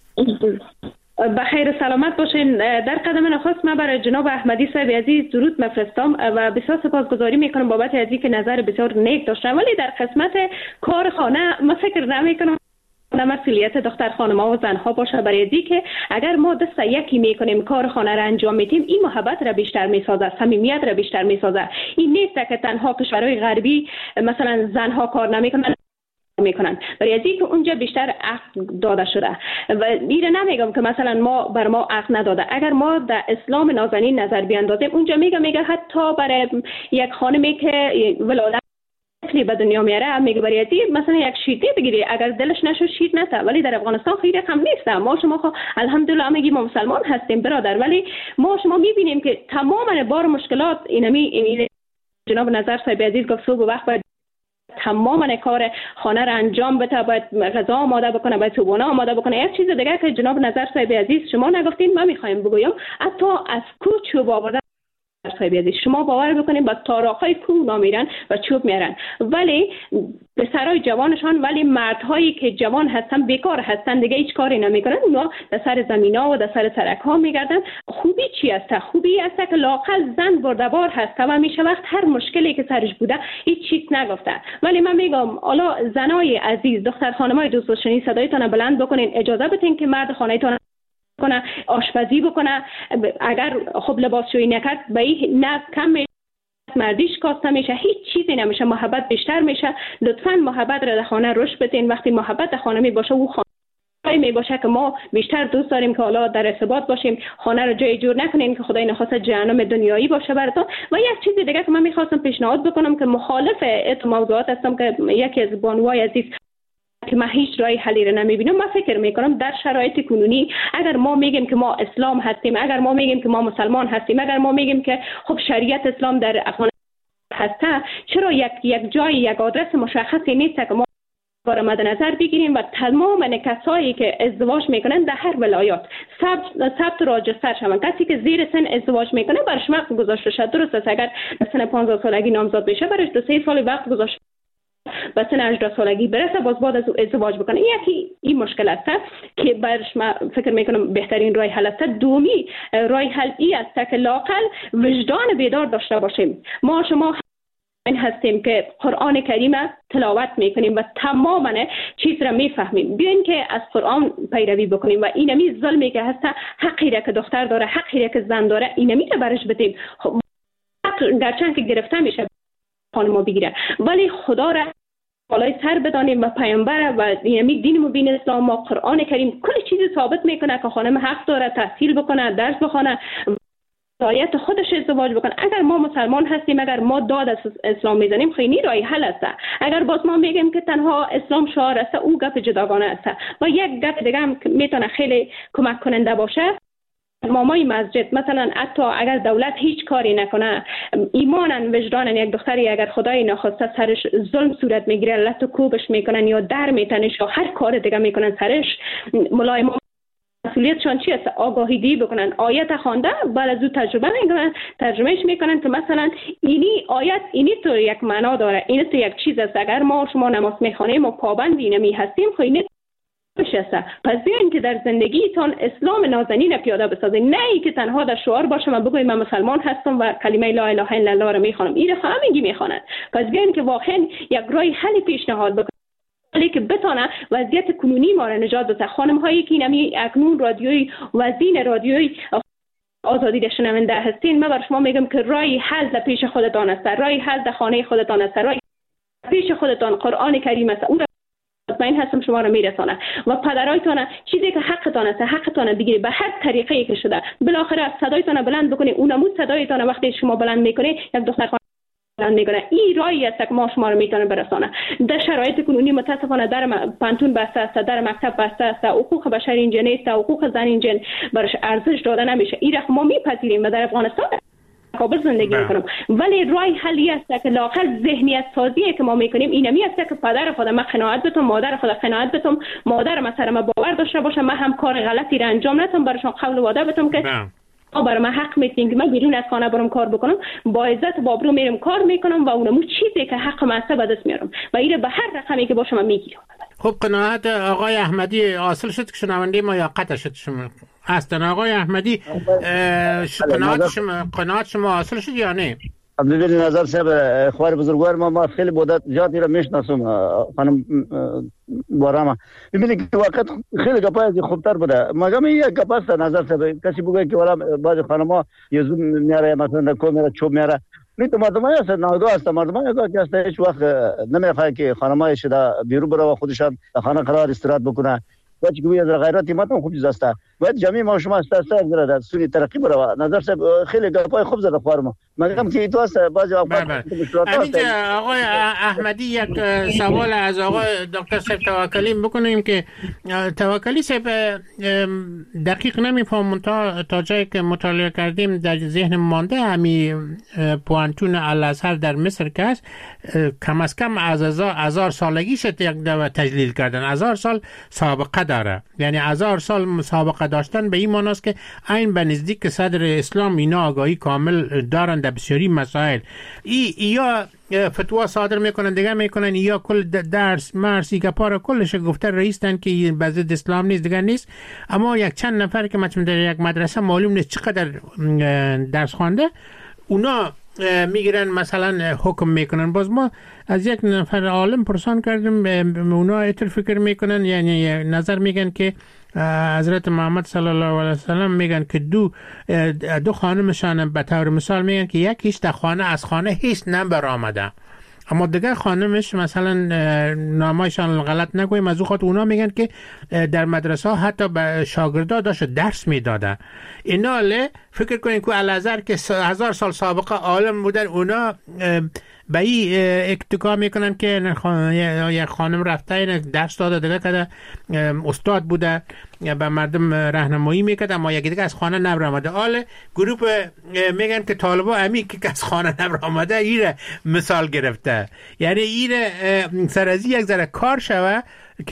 بخیر سلامت باشین. در قدم نخست من برای جناب احمدی صاحب عزیز درود مفرستم و بسیار سپاسگزاری میکنم بابت از اینکه نظر بسیار نیک داشتن، ولی در قسمت کار خانه من فکر نمیکنم مسئولیت دختر خانم‌ها و زنها باشه، برای اینکه که اگر ما دست یکی میکنیم کار خانه را انجام میدیم این محبت را بیشتر میسازه، صمیمیت را بیشتر میسازه. این نیست که تنها کشورهای غربی مثلا زنها کار نمیکنن میکنن، برای از اینکه اونجا بیشتر عقل داده شده و میره نمیگم که مثلا ما بر ما عقل نداده. اگر ما در اسلام نازنین نظر بیاندازیم اونجا میگه میگه حتی برای یک خانمی که ولادت به دنیا میاره میگه برای از مثلا یک شیرده بگیری اگر دلش نشو شیر نته، ولی در افغانستان خیلی کم نیست. ما شما خو الحمدلله میگیم ما مسلمان هستیم برادر، ولی ما شما میبینیم که تمام بار مشکلات اینمی جناب نظر صاحب عزیز گفت صبح وقت باید تمام کار خانه را انجام بده، باید غذا آماده بکنه، باید صبحانه آماده بکنه. یک چیز دیگه که جناب نظر صاحب عزیز شما نگفتین ما میخوایم بگویم، حتی از کو چوب آورده صاحب عزیز شما باور بکنید با تاراخای کو نمیرن و چوب میارن، ولی پسرای جوانشان ولی مردهایی که جوان هستن بیکار هستن دیگه هیچ کاری نمیکنن، اونا در سر زمینا و در سر سرک ها میگردن. خوبی چی است؟ خوبی است که لاقل زن بردبار هست و میشه وقت هر مشکلی که سرش بوده هیچ چیز نگفته. ولی من میگم حالا زنای عزیز دختر خانمای دوست داشتنی صدایتان بلند بکنین، اجازه بدین که مرد خانه‌تان کنه آشپزی بکنه. اگر خب لباسشویی نکرد به این نه کم میشه، مردیش کاسته میشه، هیچ چیزی نمیشه، محبت بیشتر میشه. لطفاً محبت را در خانه رشد بدین. وقتی محبت در خانه می باشه او خانه می باشه که ما بیشتر دوست داریم که حالا در ارتباط باشیم. خانه رو جای جور نکنین که خدای نخواسته جهنم دنیایی باشه براتون. و یک چیز دیگه که من میخواستم پیشنهاد بکنم که مخالف این موضوعات هستم که یکی از بانوای عزیز که من هیچ راه حلی رو نمیبینم. من فکر میکنم در شرایط کنونی اگر ما میگیم که ما اسلام هستیم، اگر ما میگیم که ما مسلمان هستیم، اگر ما میگیم که خب شریعت اسلام در افغانستان هسته، چرا یک یک جای یک آدرس مشخصی نیست که ما بار مد نظر بگیریم و تمام کسایی که ازدواج میکنن در هر ولایات ثبت ثبت راجستر شون؟ کسی که زیر سن ازدواج میکنه برش وقت گذاشته شد. درست است اگر سن پانزده سالگی نامزد بشه برش دو سه سال وقت گذاشته و سن هجده سالگی برسه باز بعد از ازدواج بکنه. یکی این مشکل است که برش ما فکر میکنم بهترین راه حل است. دومی راه حل ای است که لاقل وجدان بیدار داشته باشیم. ما شما این هستیم که قرآن کریم تلاوت میکنیم و تماما چیز را میفهمیم. بیاین که از قرآن پیروی بکنیم و اینمی ظلمی که هست، حقی را که دختر داره، حقی را که زن داره، اینمی را برش بدیم. گرچه که گرفته میشه خانم بگیره، ولی خدا را بالای سر بدانیم و پیامبر و اینمی دین مبین اسلام ما قرآن کریم کل چیز ثابت میکنه که خانم حق داره تحصیل بکنه، درس بخونه، سایت خودش ازدواج بکنه. اگر ما مسلمان هستیم، اگر ما داد از اسلام میزنیم، خیلی رای حل است. اگر باز ما میگیم که تنها اسلام شعار است، او گپ جداگانه است. و یک گپ دیگه هم میتونه خیلی کمک کننده باشه، امامای مسجد مثلا حتی اگر دولت هیچ کاری نکنه، ایمانن وجدانن یک دختری اگر خدای نخواسته سرش ظلم صورت میگیره، لط و کوبش میکنن یا در میتنش یا هر کار دیگه میکنن سرش، ملای ما مسئولیتشان چی است؟ آگاهی دی بکنن، آیت خوانده بعد از او تجربه میکنن، ترجمهش میکنن که مثلا اینی آیت اینی تو یک معنا داره، اینی تو یک چیز است. اگر ما شما نماز میخوانیم و پابند اینمی هستیم خو اینی بشه. پس بیاین که در زندگیتان اسلام نازنین پیاده بسازین، نه ای که تنها در شعار باشه من بگویم من مسلمان هستم و کلمه لا اله الا الله رو میخوانم، این رو همگی میخوانند. پس بیاین که واقعا یک راه حل پیشنهاد بکنیم ولی که بتونه وضعیت کنونی ما را نجات بده. خانم هایی که اینمی اکنون رادیوی وزین رادیوی آزادی در شنونده هستین، من بر شما میگم که رای حل در پیش خودتان است، رای حل در خانه خودتان است، رای پیش خودتان قرآن کریم است، اون مطمئن هستم شما را میرسانه. و پدرایتان چیزی که حقتان است حقتان بگیرید به هر طریقی که شده، بالاخره صدایتان بلند بکنید، اونمون صدایتان وقتی شما بلند میکنید یک دختر میگه این راهی است که ما شما رو میتونه برسانه. در شرایط کنونی متاسفانه در پانتون بسته است، در مکتب بسته است، حقوق بشر اینجا نیست، حقوق زن اینجا برش ارزش داده نمیشه. این رقم ما میپذیریم و در افغانستان کابل زندگی میکنم، ولی رای حلی است که لااقل ذهنیت سازی که ما میکنیم اینمی است که پدر خودم من قناعت بتم، مادر خودم قناعت بتم، مادر مثلا ما باور داشته باشه من هم کار غلطی را انجام ندم، براشون قول و وعده بتم که ما برای من حق میتین که من بیرون از خانه برم کار بکنم، با عزت با ابرو میرم کار میکنم و اونمو چیزی که حق من است به دست میارم و اینو به هر رقمی که باشه من میگیرم. خب قناعت آقای احمدی حاصل شد که شنونده ما یا قطع شد شما هستن؟ آقای احمدی قناعت شما قناعت شما حاصل شد یا نه؟ ببینید نظر صاحب خوار بزرگوار ما ما خیلی مدت زیادی را میشناسم خانم بارما. ببینید که وقت خیلی گپای خوبتر بوده، مگم یک گپ است نظر صاحب کسی بگه که والا بعضی خانم‌ها یزون میاره مثلا کو میاره چوب میاره، نه تو مردم است ناگاه است مردم است که است هیچ وقت نمیخواد که خانم‌های شده بیرون بره و خودشان خانه قرار استراحت بکنه. وقتی که از غیرت مردم خوب است باید جمعی ما شما است است در سوی ترقی بره. نظر صاحب خیلی گپای خوب زده خارم مگم که تو است بعضی اوقات اینجا آقای احمدی یک سوال از آقای دکتر صاحب توکلی بکنیم که توکلی صاحب دقیق نمیفهمم تا تا جایی که مطالعه کردیم در ذهن مانده همی پوانتون الازهر در مصر که است کم از کم از هزار سالگیش یک دفعه تجلیل کردن، هزار سال سابقه داره، یعنی هزار سال سابقه داشتن به این معنی است که عین به نزدیک صدر اسلام اینا آگاهی کامل دارن در بسیاری مسائل. ای یا فتوا صادر میکنن دیگه میکنن یا کل درس مرسی که پارا کلش گفته رئیسن که به ضد اسلام نیست دیگه نیست، اما یک چند نفر که مثلا در یک مدرسه معلوم نیست چقدر درس خوانده اونا میگیرن مثلا حکم میکنن. باز ما از یک نفر عالم پرسان کردیم اونا ایتر فکر میکنن یعنی نظر میگن که حضرت محمد صلی الله علیه وسلم میگن که دو دو خانمشان به طور مثال میگن که یکیش در خانه از خانه هیچ نبر آمده، اما دیگر خانمش مثلا نامایشان غلط نگویم از او خاطر اونا میگن که در مدرسه ها حتی به شاگردا داشت درس میداده. اینا له فکر کنین که الازهر که هزار سال سابقه عالم بودن اونا به این اتکا میکنن که یک خانم رفته درس داده دیگه که استاد بوده به مردم راهنمایی میکرد اما یکی دیگه از خانه نبر آمده. آله گروپ میگن که طالبا امی که از خانه نبر آمده ایره مثال گرفته، یعنی ایره سرازی یک ذره کار شوه که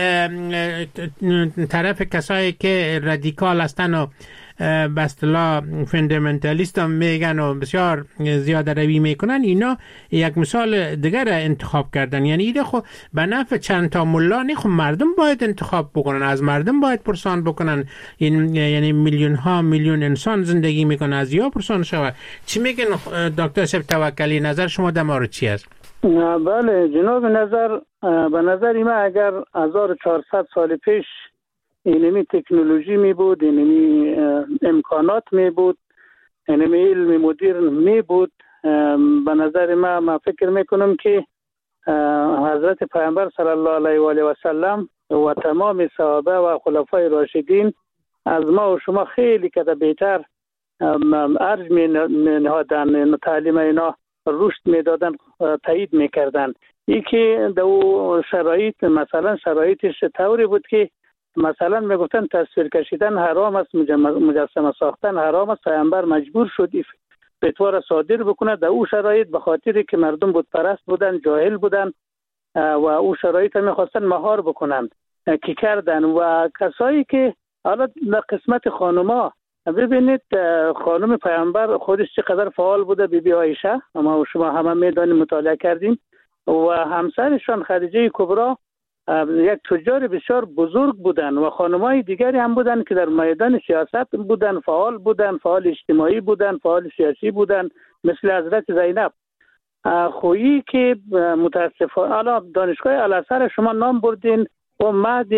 این طرف کسایی که رادیکال هستن و به اصطلاح فاندامنتالیست هم میگن و بسیار زیاده روی میکنن، اینا یک مثال دیگر انتخاب کردن. یعنی ایده خب به نفع چند تا ملا نه، خب مردم باید انتخاب بکنن، از مردم باید پرسان بکنن. این یعنی میلیون ها میلیون انسان زندگی میکنن، از یا پرسان شود. چی میگن دکتر صاحب توکلی؟ نظر شما در مورد چی است؟ بله جناب نظر به نظر من اگر هزار و چهارصد سال پیش اینمی تکنولوژی می بود، اینمی امکانات می بود، اینمی علم مدرن می بود، به نظر من من فکر میکنم که حضرت پیامبر صلی الله علیه و آله و سلم و تمام صحابه و خلفای راشدین از ما و شما خیلی که بهتر ارج می نهادن، تعلیم اینا رشد می دادن، تایید می کردن. یکی دو شرایط مثلا شرایطش طوری بود که مثلا میگفتن تصویر کشیدن حرام است، مجسمه ساختن حرام است. پیامبر مجبور شد فتوا صادر بکنه در او شرایط، به خاطری که مردم بت پرست بودن، جاهل بودن و او شرایط میخواستن مهار بکنن که کردن. و کسایی که حالا در قسمت خانوما ببینید، خانم پیامبر خودش چقدر فعال بوده، بی بی عایشه اما شما همه میدانیم، مطالعه کردیم، و همسرشان خدیجه کبری یک تجار بسیار بزرگ بودن و خانمای دیگری هم بودن که در میدان سیاست بودن، فعال بودن، فعال اجتماعی بودن، فعال سیاسی بودن، مثل حضرت زینب. خویی که متاسفانه حالا دانشگاه الازهر شما نام بردین و مهد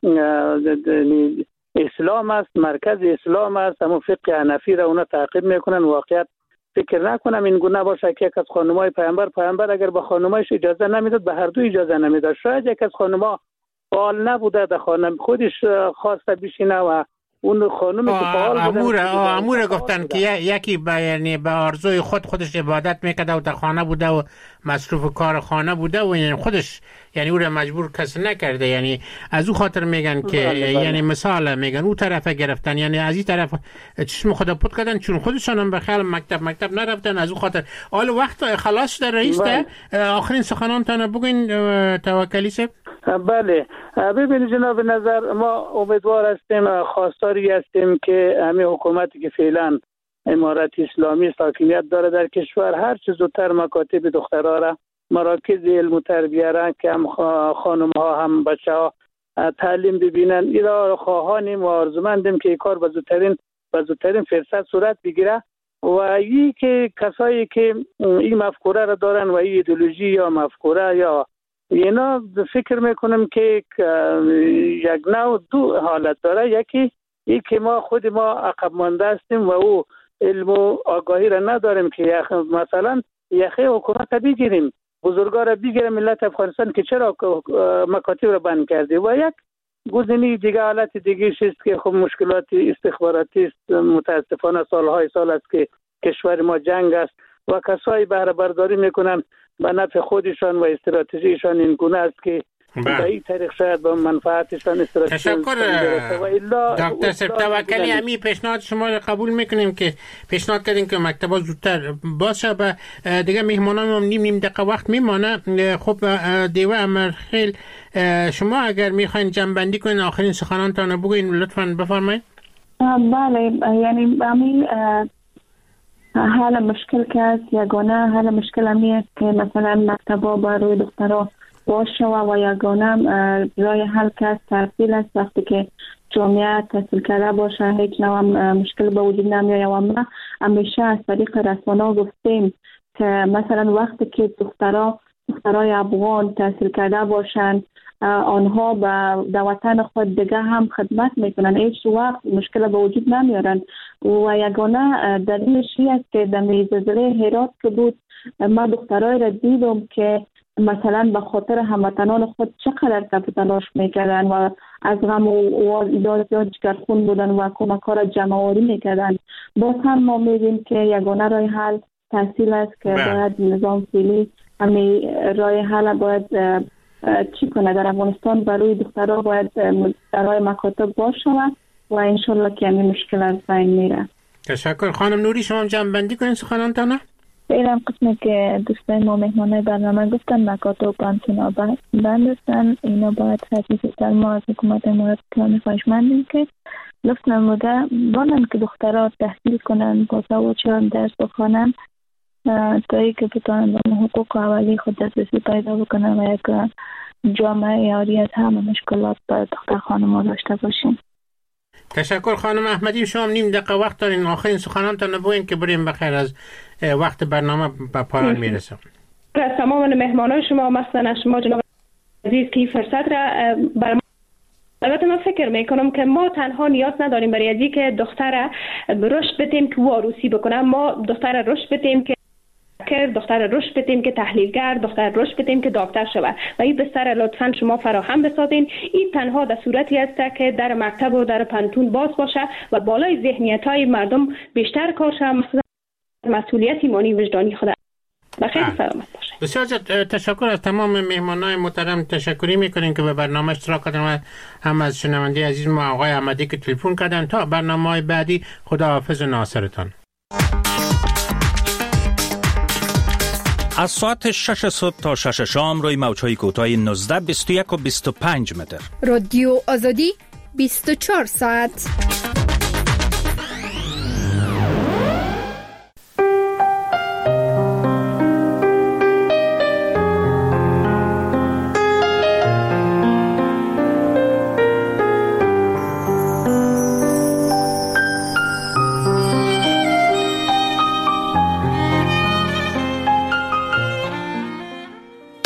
اسلام است، مرکز اسلام است، همون فقه حنفی را اونا تعقیب میکنن. واقعیت فکر نکنم این گونه باشه که یک از خانمای پیامبر پیامبر اگر به خانمایش اجازه نمیداد، به هر دو اجازه نمیداد. شاید یک از خانما فعال نبوده، در خانم خودش خواسته بشینه و اون خانمی که فعال بوده امور امور گفتن که یکی به یعنی به آرزوی خود خودش عبادت میکرده و در خانه بوده و مصروف کار خانه بوده و یعنی خودش یعنی او را مجبور کس نکرده. یعنی از او خاطر میگن که بله بله. یعنی مثال میگن او طرف گرفتن، یعنی از این طرف چشم خدا پود کردن، چون خودشان هم به خیال مکتب مکتب نرفتن، از او خاطر. حال وقت خلاص در رئیس ده آخرین سخنانتان بگین توکلی صاحب. بله ببینید جناب نظر، ما امیدوار هستیم، خواستاری هستیم که همین حکومتی که فعلا امارت اسلامی حاکمیت داره در کشور هر چه زودتر مکاتب دخترها را، مراکز علم و تربیه را که هم خانم ها هم بچه ها تعلیم ببینن، اینا خواهانیم و آرزومندیم که این کار به زودترین به زودترین فرصت صورت بگیره. و این که کسایی که این مفکوره را دارن و این ایدئولوژی یا مفکوره یا اینا، فکر میکنم که یک نوع دو حالت داره. یکی ای که ما خود ما عقب مانده هستیم و او علم و آگاهی را نداریم که مثلا یخه حکومت را بگیریم، بزرگا را بگیریم، ملت افغانستان که چرا مکاتب را بند کرده. و یک گزینه دیگه، حالت دیگه است که خب مشکلات استخباراتی است، متاسفانه سالهای سال است که کشور ما جنگ است و کسایی بهره برداری میکنن به نفع خودشان و استراتژیشان این گونه است که به این طریق شاید به منفعتشان استراتژی. تشکر دکتر صاحب توکلی. امی پیشنهاد شما را قبول میکنیم که پیشنهاد کردیم که مکتبا زودتر باشه. به دیگه مهمانان هم نیم نیم دقیقه وقت میمانه. خب دیوه امرخیل، شما اگر میخواین جنبندی کنین آخرین سخنانتان بگوین لطفاً بفرمایید. بله، یعنی امی حال مشکل که است یگانه حال مشکل همی است که مثلا مکتبا با روی دخترها باشه و یگانه رای حل که است تحصیل است. وقتی که جامعه تحصیل کرده باشه هیچ نوع مشکل به وجود نمیاد. و ما همیشه از طریق رسانه گفتیم که مثلا وقتی که دخترها دخترای افغان تحصیل کرده باشن، آنها به وطن خود دیگه هم خدمت میکنن، هیچ وقت مشکل به وجود نمیارن. و یگانه دلیلش این است که در زلزله هرات که بود ما دخترای را دیدم که مثلا به خاطر هموطنان خود چقدر تف تلاش میکردن و از غم و زیاد جگرخون بودن و کمک‌ها را جمع‌آوری میکردن. باز هم ما میگیم که یگانه راه حل تحصیل است که باید نظام فعلی همین راه حل باید چی کنه در افغانستان برای دخترها باید درهای مکاتب باشه و انشالله که همین مشکل از بین میره. تشکر. خانم نوری شما هم جمع بندی کنین سخنانتان. این قسمی که دوستان ما مهمانای برنامه گفتن مکاتب و پانتونا بند هستن، اینا باید حدیثتر ما از حکومت امارات اسلامی خواهش مندیم که لطف نموده بانن که دخترها تحصیل کنن، با سوادشان درس بخوانن تا ای که بتانن به حقوق اولی خود دسترسی پیدا بکنن و یک جامعه یاری از همه مشکلات باید دختر خانم ها داشته باشیم. تشکر. خانم احمدی شما نیم دقیقه وقت دارین، آخرین سخنانتان بگوین که بریم بخیر از وقت برنامه به پایان میرسه. از تمام مهمانان شما مثلا شما جناب عزیز که فرصت را بر البته من فکر میکنم که ما تنها نیاز نداریم برای ازی که دختر رشد بدیم که واروسی بکنه، ما دختر رشد بدیم که که دختر رشد بدیم که تحلیلگر، دختر رشد بدیم که دکتر شود و این بستر لطفاً شما فراهم بسازین. این تنها در صورتی است که در مکتب و در پانتون باز باشه و بالای ذهنیت های مردم بیشتر کار شود، مسئولیت ایمانی وجدانی خود. بخیر سلامت باشید. بسیار تشکر از تمام مهمانان محترم. تشکری میکنیم که به برنامه اشتراک کردن، هم از شنونده عزیز ما آقای احمدی که تلفن کردن. تا برنامه‌های بعدی خداحافظ ناصرتان. از ساعت شش صبح تا شش شام روی موج‌های کوتاه نوزده، بیست و یک و بیست و پنج متر. رادیو آزادی بیست و چهار ساعت.